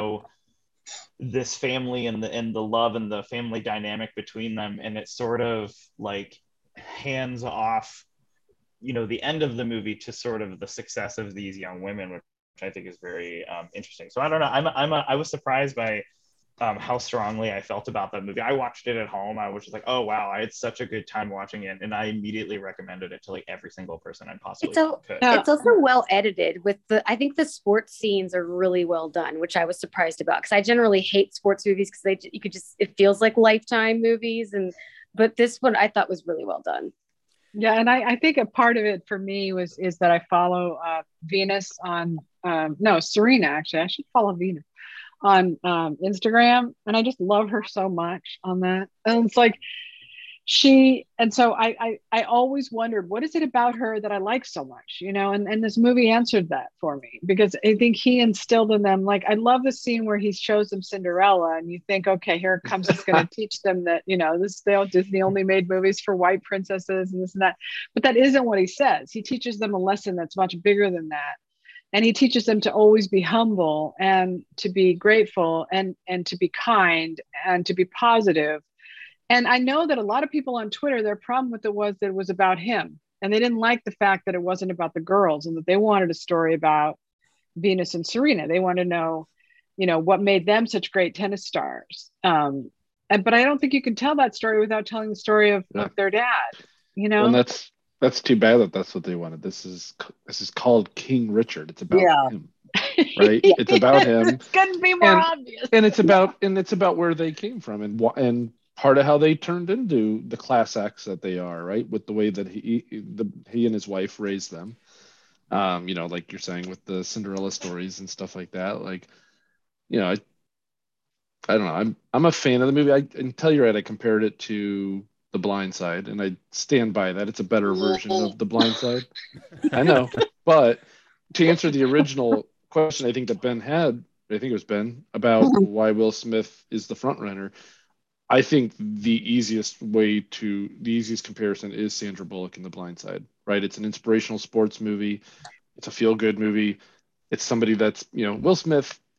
this family and the love and the family dynamic between them. And it's sort of like hands off, the end of the movie to sort of the success of these young women, which I think is very interesting. So I don't know. I was surprised by how strongly I felt about that movie. I watched it at home. I was just like, oh wow, I had such a good time watching it, and I immediately recommended it to like every single person I possibly could. It's also well edited. I think the sports scenes are really well done, which I was surprised about, because I generally hate sports movies because it feels like Lifetime movies, but this one I thought was really well done. Yeah, and I think a part of it for me is that I follow Venus on Serena, actually. I should follow Venus on Instagram, and I just love her so much on that. And it's like so I always wondered, what is it about her that I like so much, and this movie answered that for me, because I think he instilled in them, like, I love the scene where he shows them Cinderella, and you think, okay, here it comes, it's going to teach them that, Disney only made movies for white princesses and this and that, but that isn't what he says. He teaches them a lesson that's much bigger than that. And he teaches them to always be humble and to be grateful and to be kind and to be positive. And I know that a lot of people on Twitter, their problem with it was that it was about him. And they didn't like the fact that it wasn't about the girls, and that they wanted a story about Venus and Serena. They wanted to know, what made them such great tennis stars. But I don't think you can tell that story without telling the story of their dad, Well, that's too bad that that's what they wanted. This is called King Richard. It's about him, right? It's about him. It couldn't be more obvious. And it's about where they came from and part of how they turned into the class acts that they are, right? With the way that he and his wife raised them. Like you're saying with the Cinderella stories and stuff like that. Like, I don't know. I'm a fan of the movie. I can tell you right. I compared it to The Blind Side, and I stand by that. It's a better version of The Blind Side. I know, but to answer the original question, I think that Ben had, I think it was Ben, about why Will Smith is the front runner. I think the easiest comparison is Sandra Bullock in The Blind Side, right? It's an inspirational sports movie. It's a feel-good movie. It's somebody that's, Will Smith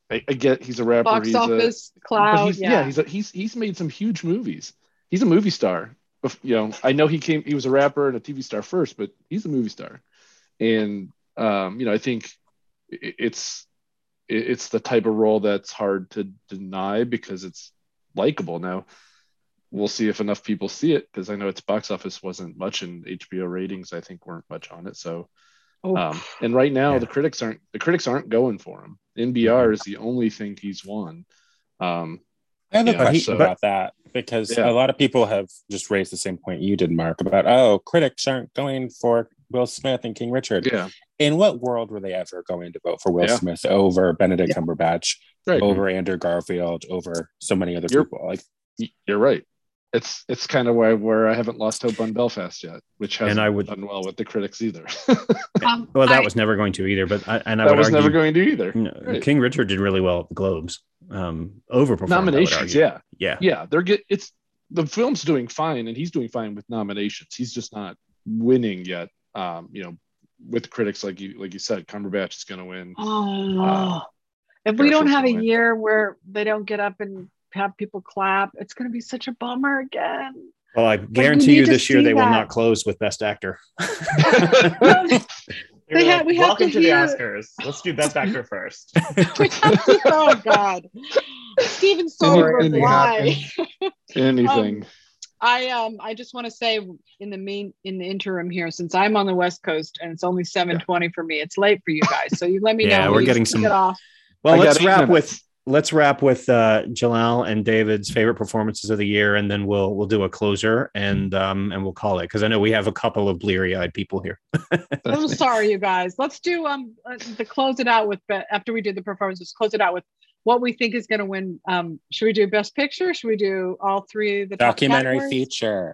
I get he's a rapper. Box office cloud. He's made some huge movies. He's a movie star. I know he was a rapper and a TV star first, but he's a movie star. And I think it's the type of role that's hard to deny because it's likable. Now we'll see if enough people see it, because I know its box office wasn't much, and HBO ratings I think weren't much on it. So and right now the critics aren't going for him. NBR is the only thing he's won. I have a question about that, because a lot of people have just raised the same point you did, Mark, about critics aren't going for Will Smith and King Richard. Yeah. In what world were they ever going to vote for Will Smith over Benedict Cumberbatch, over Andrew Garfield, over so many other people? Like, you're right. It's kind of where I haven't lost hope on Belfast yet, which hasn't done well with the critics either. Well, that was never going to either. But I would argue, never going to either. King Richard did really well at the Globes. Overperformed nominations. Yeah. The film's doing fine, and he's doing fine with nominations. He's just not winning yet. With critics, like you said, Cumberbatch is going to win. If we don't have a year where they don't get up and have people clap, it's going to be such a bummer again. Well, I guarantee you this year they will not close with Best Actor. Welcome to the Oscars. Let's do Best Actor first. Oh God, Steven Soderbergh, why? Anything. I just want to say in the interim here, since I'm on the West Coast and it's only 7:20 for me, it's late for you guys. So you let me know. Yeah, we're getting some. Well, let's wrap with Jalal and David's favorite performances of the year, and then we'll do a closer and we'll call it, because I know we have a couple of bleary-eyed people here. I'm sorry, you guys. Let's do to close it out with, after we do the performances, close it out with what we think is going to win. Should we do Best Picture? Should we do all three of the documentary feature?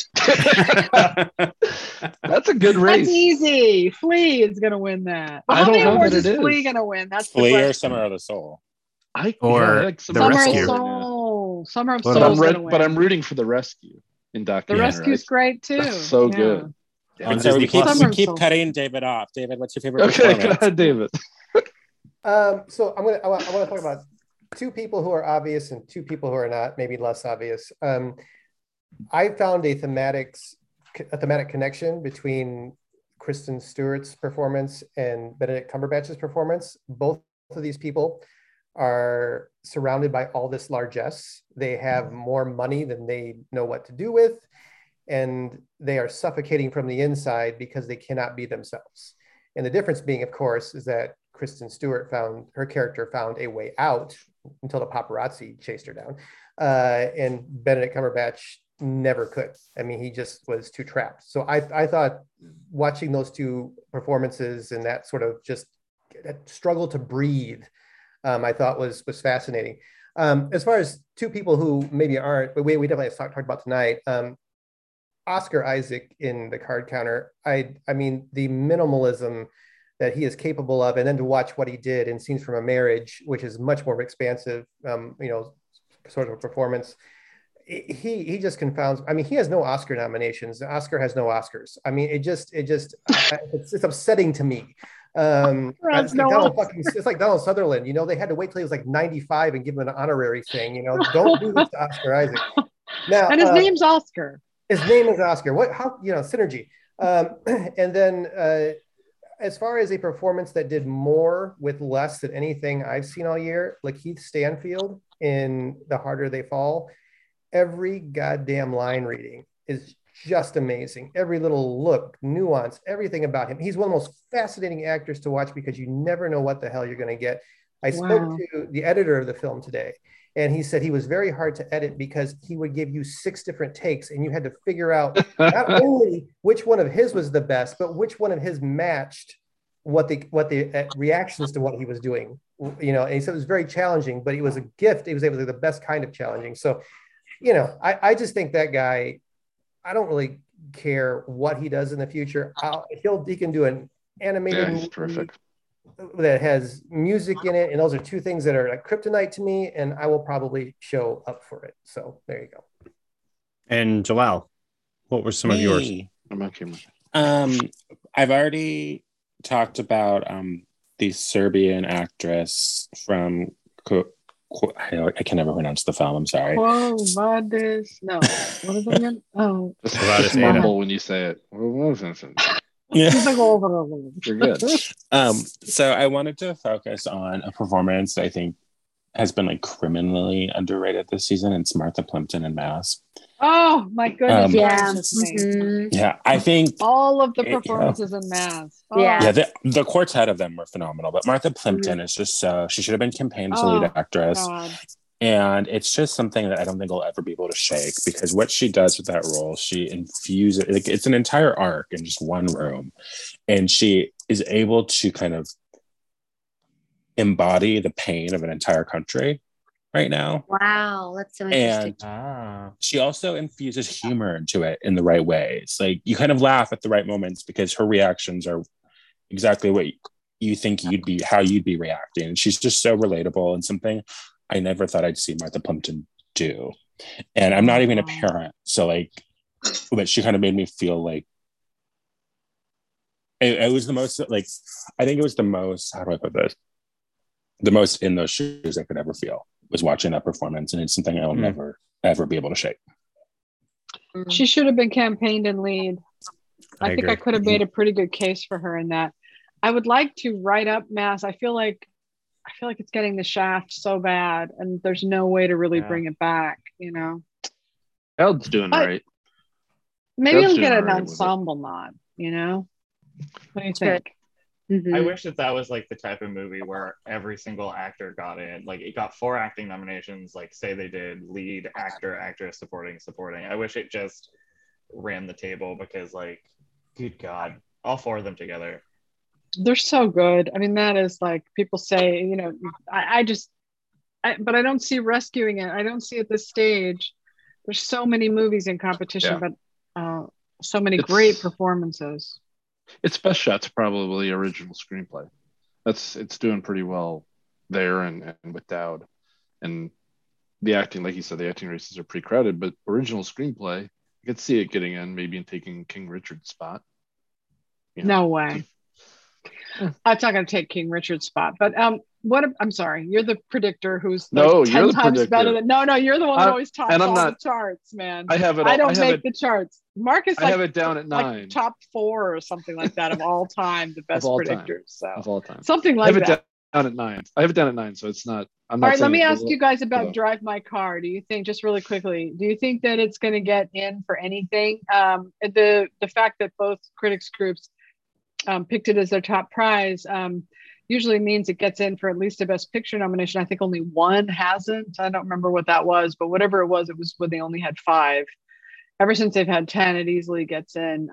That's a good race. That's easy. Flea is going to win that. I don't know that it is Flea going to win? That's Flea or Summer of the Soul. Summer of Soul. Summer of Soul. But I'm rooting for The Rescue in documentary. The Rescue's great too. That's so good. And so we keep cutting David off. David, what's your favorite performance? Go ahead, David. So I want to talk about two people who are obvious and two people who are not, maybe less obvious. I found a thematic connection between Kristen Stewart's performance and Benedict Cumberbatch's performance. Both of these people are surrounded by all this largesse. They have more money than they know what to do with, and they are suffocating from the inside because they cannot be themselves. And the difference being, of course, is that Kristen Stewart her character found a way out until the paparazzi chased her down. And Benedict Cumberbatch never could. I mean, he just was too trapped. So I thought watching those two performances and that sort of just that struggle to breathe, I thought was fascinating. As far as two people who maybe aren't, but we definitely talked about tonight, Oscar Isaac in The Card Counter. I mean, the minimalism that he is capable of, and then to watch what he did in Scenes from a Marriage, which is much more expansive, sort of a performance. He just confounds. I mean, he has no Oscar nominations. Oscar has no Oscars. I mean, it's upsetting to me. It's like Donald Sutherland. They had to wait till he was like 95 and give him an honorary thing. Don't do this to Oscar Isaac. Now, and his name's Oscar. His name is Oscar. Synergy. And then as far as a performance that did more with less than anything I've seen all year, Lakeith Stanfield in The Harder They Fall, every goddamn line reading is just amazing. Every little look, nuance, everything about him. He's one of the most fascinating actors to watch because you never know what the hell you're going to get. I spoke to the editor of the film today, and he said he was very hard to edit because he would give you 6 different takes and you had to figure out not only which one of his was the best, but which one of his matched what the reactions to what he was doing. And he said it was very challenging, but it was a gift. It was able to be the best kind of challenging. So, I just think that guy, I don't really care what he does in the future. He can do an animated movie terrific that has music in it, and those are two things that are like kryptonite to me, and I will probably show up for it. So there you go. And Jalal, what were some of yours? I'm on camera. I've already talked about the Serbian actress from I can never pronounce the film. I'm sorry. Quo vadis? No. What is it again? Oh. Just mumble when you say it. Yeah. He's like, You're good. So I wanted to focus on a performance that I think has been like criminally underrated this season. It's Martha Plimpton in Mass. oh my goodness. Yeah. gracious me. Mhm. Yeah, I think All of the you know, performances in Mass. Oh. Yeah. the quartet of them were phenomenal, but Martha Plimpton is just so she should have been campaigned as a lead actress. God. And it's just something that I don't think I'll ever be able to shake, because what she does with that role, she infuses like it's an entire arc in just one room, and she is able to kind of embody the pain of an entire country right now. Wow, that's so interesting. And she also infuses humor into it in the right ways. Like you kind of laugh at the right moments because her reactions are exactly what you think how you'd be reacting. And she's just so relatable, and something I never thought I'd see Martha Plimpton do. And I'm not even a parent, so like, but she kind of made me feel like it was the most like, I think it was the most, how do I put this? The most in those shoes I could ever feel was watching that performance, and it's something I'll never ever be able to shake. She should have been campaigned in lead. I think agree. I could have made a pretty good case for her in that. I would like to write up Mass. I feel like it's getting the shaft so bad, and there's no way to really bring it back, you know. Eld's doing But right. maybe Eld's he'll get doing an right with it. ensemble nod, you know. What do you Good. think? Mhm. I wish that was like the type of movie where every single actor got in. Like it got 4 acting nominations. Like say they did lead actor, actress, supporting. I wish it just ran the table, because like, good God, all 4 of them together. They're so good. I mean, that is like people say, you know, but I don't see rescuing it. I don't see at this stage. There's so many movies in competition, but so many great performances. Its best shot's probably original screenplay. It's doing pretty well there, and with Dowd. And the acting, like you said, the acting races are pretty crowded, but original screenplay, I could see it getting in, maybe, and taking King Richard's spot. You know? No way. I'm not going to take King Richard's spot, but I'm sorry, you're the predictor who's like No, 10 you're the times predictor. better than. No, you're the one that always tops and I'm all not- the charts, man. I have it. I don't make the charts. Marcus, I have it down at 9 like top 4 or something like that of all time, the best predictors. So of all time, something I like have that. it down at 9. I have it down at 9, so it's not. I'm not. All right, let saying me it ask will- you guys about Drive My Car. Do you think, just really quickly, do you think that it's going to get in for anything? The fact that both critics groups picked it as their top prize usually means it gets in for at least a Best Picture nomination. I think only one hasn't. I don't remember what that was, but whatever it was when they only had 5. Ever since they've had 10, it easily gets in.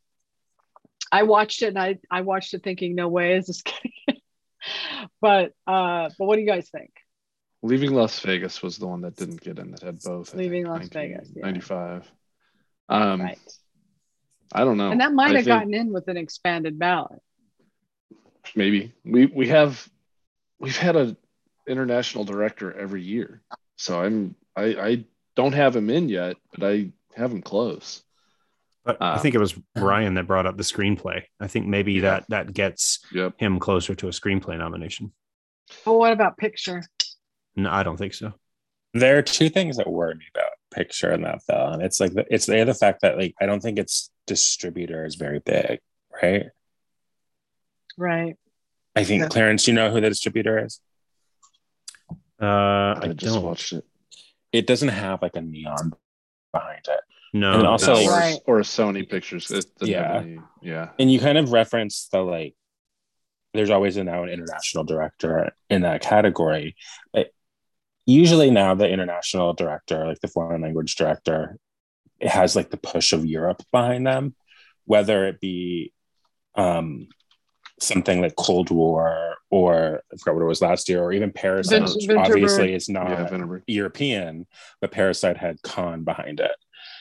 I watched it, and I watched it thinking, no way is this getting in. But what do you guys think? Leaving Las Vegas was the one that didn't get in, that had both. Leaving Las Vegas, yeah. 95. Right. I don't know. And that might I have think gotten in with an expanded ballot. maybe we've had an international director every year, so I don't have him in yet, but I have him close. But I think it was Ryan that brought up the screenplay. I think maybe that gets him closer to a screenplay nomination. Well, what about picture? No, I don't think so. There are 2 things that worry me about picture in that film. It's like the fact that like I don't think its distributor is very big, right? Right. I think Clarence, you know who the distributor is? I just don't. watched it. It doesn't have like a neon behind it. No, and also like, or a Sony Pictures. Yeah. And you kind of reference the like. There's always now an international director in that category. But usually now the international director, like the foreign language director, it has like the push of Europe behind them, whether it be something like Cold War, or I forgot what it was last year, or even Parasite, which obviously is not European, but Parasite had Cannes behind it.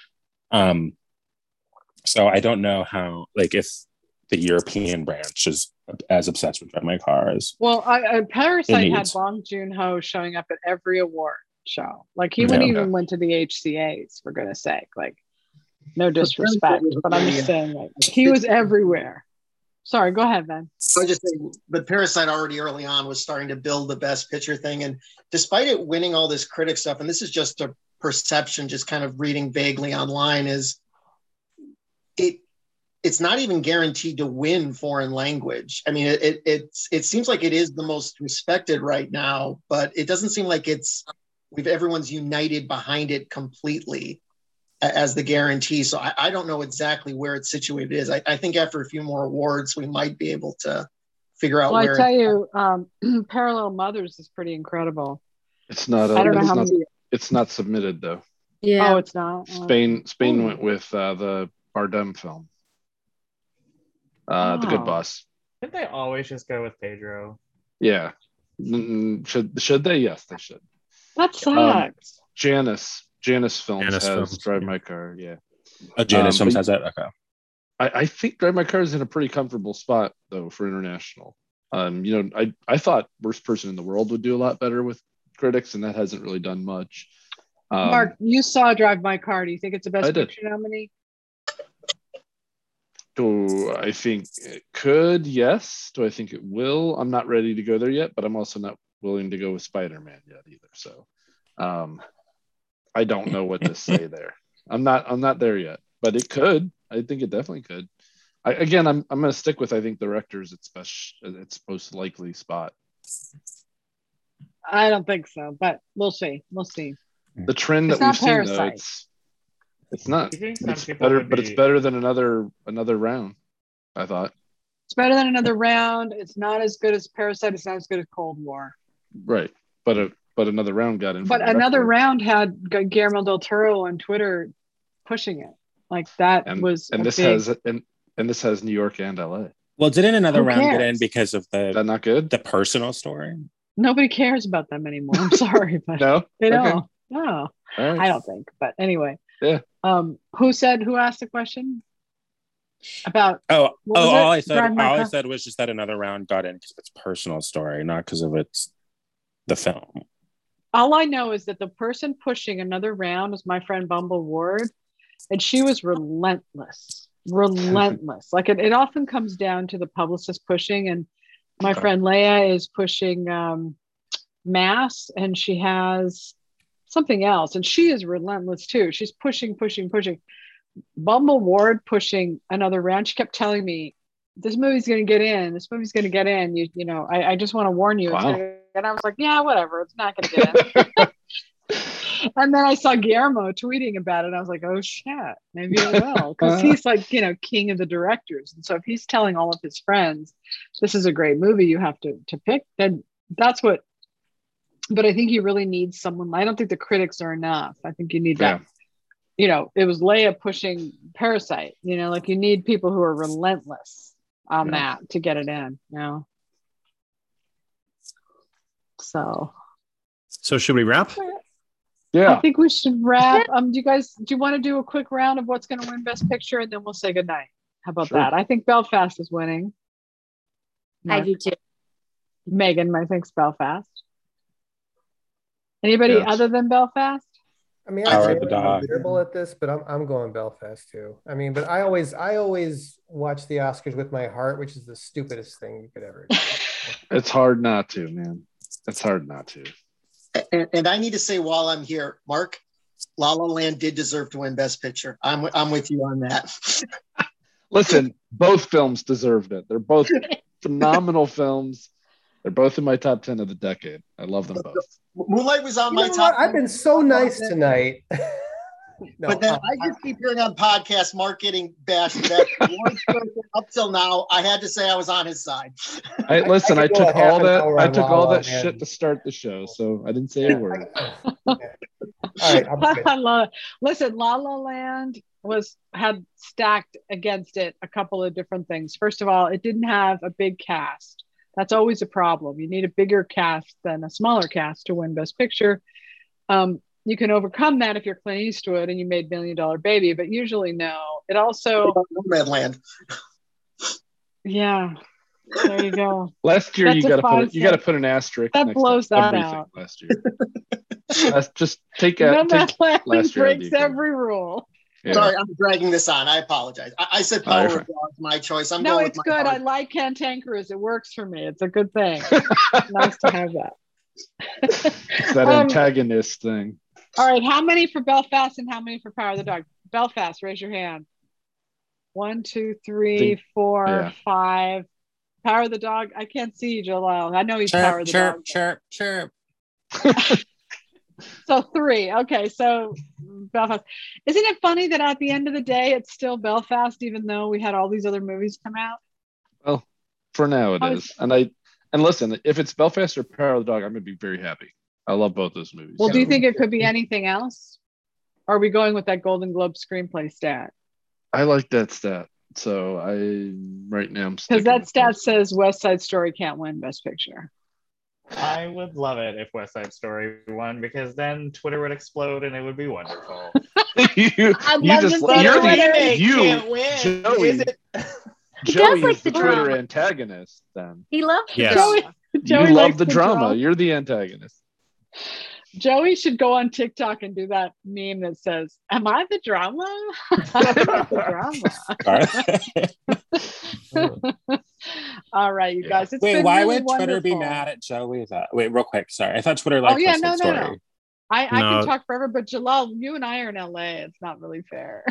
So I don't know how, like, if the European branch is as obsessed with Drive My Car as Parasite had Bong Joon-ho showing up at every award show. Like he wouldn't even went to the HCAs, for goodness sake. Like, no disrespect, but I'm just saying, like, he was everywhere. Sorry, go ahead, Ben. I was just saying, but Parasite already early on was starting to build the Best Picture thing, and despite it winning all this critic stuff, and this is just a perception, just kind of reading vaguely online, is it's not even guaranteed to win foreign language. I mean, it seems like it is the most respected right now, but it doesn't seem like everyone's united behind it completely as the guarantee. So I don't know exactly where it's situated is. I think after a few more awards, we might be able to figure out where. I tell you, Parallel Mothers is pretty incredible. It's not. I don't know how many. It's not submitted though. Yeah. Oh, it's not. Spain went with the Bardem film, The Good Boss. Didn't they always just go with Pedro? Yeah. Should they? Yes, they should. That sucks. Janus Films Janus has Films. Drive My Car. Yeah. Janus Films has that. Okay. I think Drive My Car is in a pretty comfortable spot though for international. I thought Worst Person in the World would do a lot better with critics, and that hasn't really done much. Mark, you saw Drive My Car. Do you think it's a I Best did. Picture nominee? Do I think it could? Yes. Do I think it will? I'm not ready to go there yet, but I'm also not willing to go with Spider-Man yet either. So I don't know what to say there. I'm not there yet, but it could. I think it definitely could. I'm going to stick with, I think, directors. It's most likely spot. I don't think so, but we'll see. We'll see. The trend It's that we've not seen, though, Parasite. it's not. You think some It's people better, would but it's be- better than another round. I thought. It's better than Another Round. It's not as good as Parasite. It's not as good as Cold War. Right, but another round got in. But from the Another record. Round had Guillermo del Toro on Twitter pushing it. Like that was and a this big... has and this has New York and LA. Well, didn't Another Who Round get cares? in because of Is that not good? the personal story? Nobody cares about them anymore. I'm sorry, but No. they Okay. don't. No, All right. I don't think. But anyway, Yeah. Who asked the question about? Oh, What was all it? I said, Drive My all I Car? said was just that Another Round got in because of its personal story, not because of the film. All I know is that the person pushing Another Round was my friend Bumble Ward, and she was relentless. Like it often comes down to the publicist pushing, and my friend Leia is pushing Mass, and she has something else, and she is relentless too. She's pushing. Bumble Ward pushing Another Round. She kept telling me, "This movie's going to get in. This movie's going to get in. You know, I just want to warn you." It's Wow. gonna... And I was like, "Yeah, whatever. It's not going to get in." And then I saw Guillermo tweeting about it. And I was like, "Oh shit, maybe it will," because he's like, king of the directors. And so if he's telling all of his friends, "This is a great movie, you have to pick," then that's what. But I think you really need someone. I don't think the critics are enough. I think you need that. It was Leia pushing Parasite. Like you need people who are relentless on that to get it in. So should we wrap? Yeah. I think we should wrap. Do you want to do a quick round of what's going to win Best Picture, and then we'll say goodnight? How about Sure. that? I think Belfast is winning. I do too. Megan, I think's Belfast. Anybody Yes. other than Belfast? I mean, Power I'm of the Dog. terrible at this, but I'm going Belfast too. I mean, but I always watch the Oscars with my heart, which is the stupidest thing you could ever do. It's hard not to, man. It's hard not to. And I need to say while I'm here, Mark, La La Land did deserve to win Best Picture. I'm with you on that. Listen, both films deserved it. They're both phenomenal films. They're both in my top 10 of the decade. I love them both. Moonlight was on You my know top. what? I've been so nice tonight. No, But then I just keep hearing on podcasts Mark getting bashed. That one person up till now, I had to say I was on his side. I could go took a half all an that. hour I on took La all La that Land. shit to start the show, so I didn't say a word. All right, I'm good. I love it. Listen, La La Land had stacked against it a couple of different things. First of all, it didn't have a big cast. That's always a problem. You need a bigger cast than a smaller cast to win Best Picture. You can overcome that if you're Clint Eastwood and you made $1 Million Baby, but usually no. It also, Redland. yeah, there you go. Last year, That you got defies to put an asterisk. That next blows to that everything out. last year. Just take out. Nomadland last year out of the breaks equation. every rule. Yeah. Sorry, I'm dragging this on. I apologize. I said Power of the Dog, my choice. I'm No, going it's with my good. I heart. like Cantankerous. It works for me. It's a good thing. It's nice to have that. It's that antagonist thing. All right, how many for Belfast and how many for Power of the Dog? Belfast, raise your hand. 1, 2, 3, 4, 5. Power of the Dog. I can't see you, Jalal. I know he's Power of the Dog. Chirp. So 3. Okay, so Belfast. Isn't it funny that at the end of the day, it's still Belfast, even though we had all these other movies come out? Well, for now it is. And listen, if it's Belfast or Power of the Dog, I'm gonna be very happy. I love both those movies. Well, do you think it could be anything else? Or are we going with that Golden Globe screenplay stat? I like that stat. So right now I'm because that stat says West Side Story can't win Best Picture. I would love it if West Side Story won, because then Twitter would explode and it would be wonderful. you just can't win. Joey. Joey is the Twitter antagonist. Then he loves Joey you love the drama. You're the antagonist. Joey should go on TikTok and do that meme that says, "Am I the drama? I'm the drama." All right, you guys. Wait, why really would Twitter be mad at Joey? Wait, real quick. Sorry, I thought Twitter liked West Side Story. No. I can talk forever, but Jalal, you and I are in LA. It's not really fair.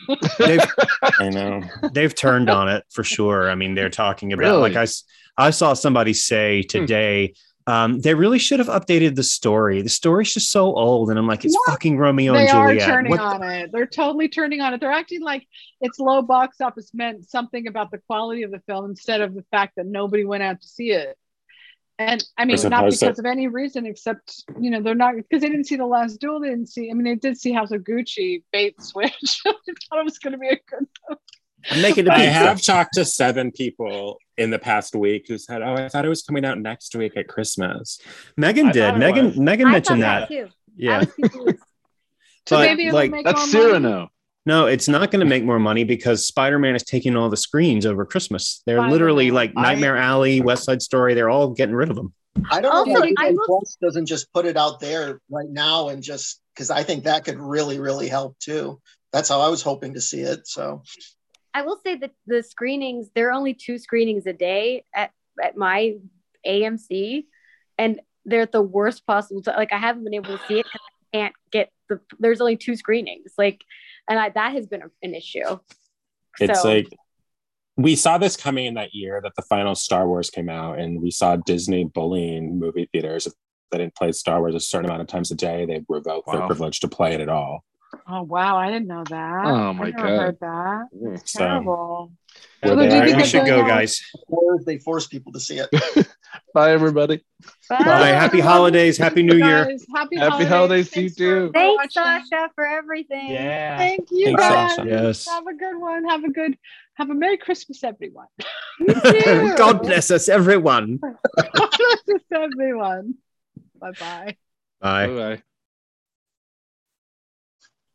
I know they've turned on it for sure. I mean, they're talking about like I saw somebody say today. They really should have updated the story. The story's just so old, and I'm like, it's fucking Romeo and Juliet. They are turning on it. They're totally turning on it. They're acting like it's low box office meant something about the quality of the film instead of the fact that nobody went out to see it. And I mean, not because of any reason except, they're not, because they didn't see The Last Duel. They didn't see, they did see House of Gucci, bait and switch. I thought it was going to be a good film. I have talked to 7 people in the past week who said, "Oh, I thought it was coming out next week at Christmas." Megan did. Megan mentioned that. Too. Yeah. So maybe it'll make that's more Cyrano. money. No, it's not going to make more money because Spider-Man is taking all the screens over Christmas. They're literally like Nightmare Alley, West Side Story. They're all getting rid of them. I don't know if Disney Plus doesn't just put it out there right now and just because I think that could really, really help too. That's how I was hoping to see it. So I will say that the screenings, there are only 2 screenings a day at my AMC, and they're at the worst possible time. Like I haven't been able to see it because I can't get there's only 2 screenings. And that has been an issue. It's like we saw this coming in that year that the final Star Wars came out, and we saw Disney bullying movie theaters if they didn't play Star Wars a certain amount of times a day. They revoked their privilege to play it at all. Oh wow, I didn't know that. Oh my God, heard that. It's terrible. We should go, guys. They force people to see it. Bye, everybody. Bye. Happy holidays. Happy New Year. Happy holidays to you too. Thanks, Sasha, for everything. Yeah. Thank you, Thanks, guys. Sasha. Yes. Have a good one. Have a Merry Christmas, everyone. God bless us, everyone. God bless us, everyone. Bye-bye. Bye. Bye.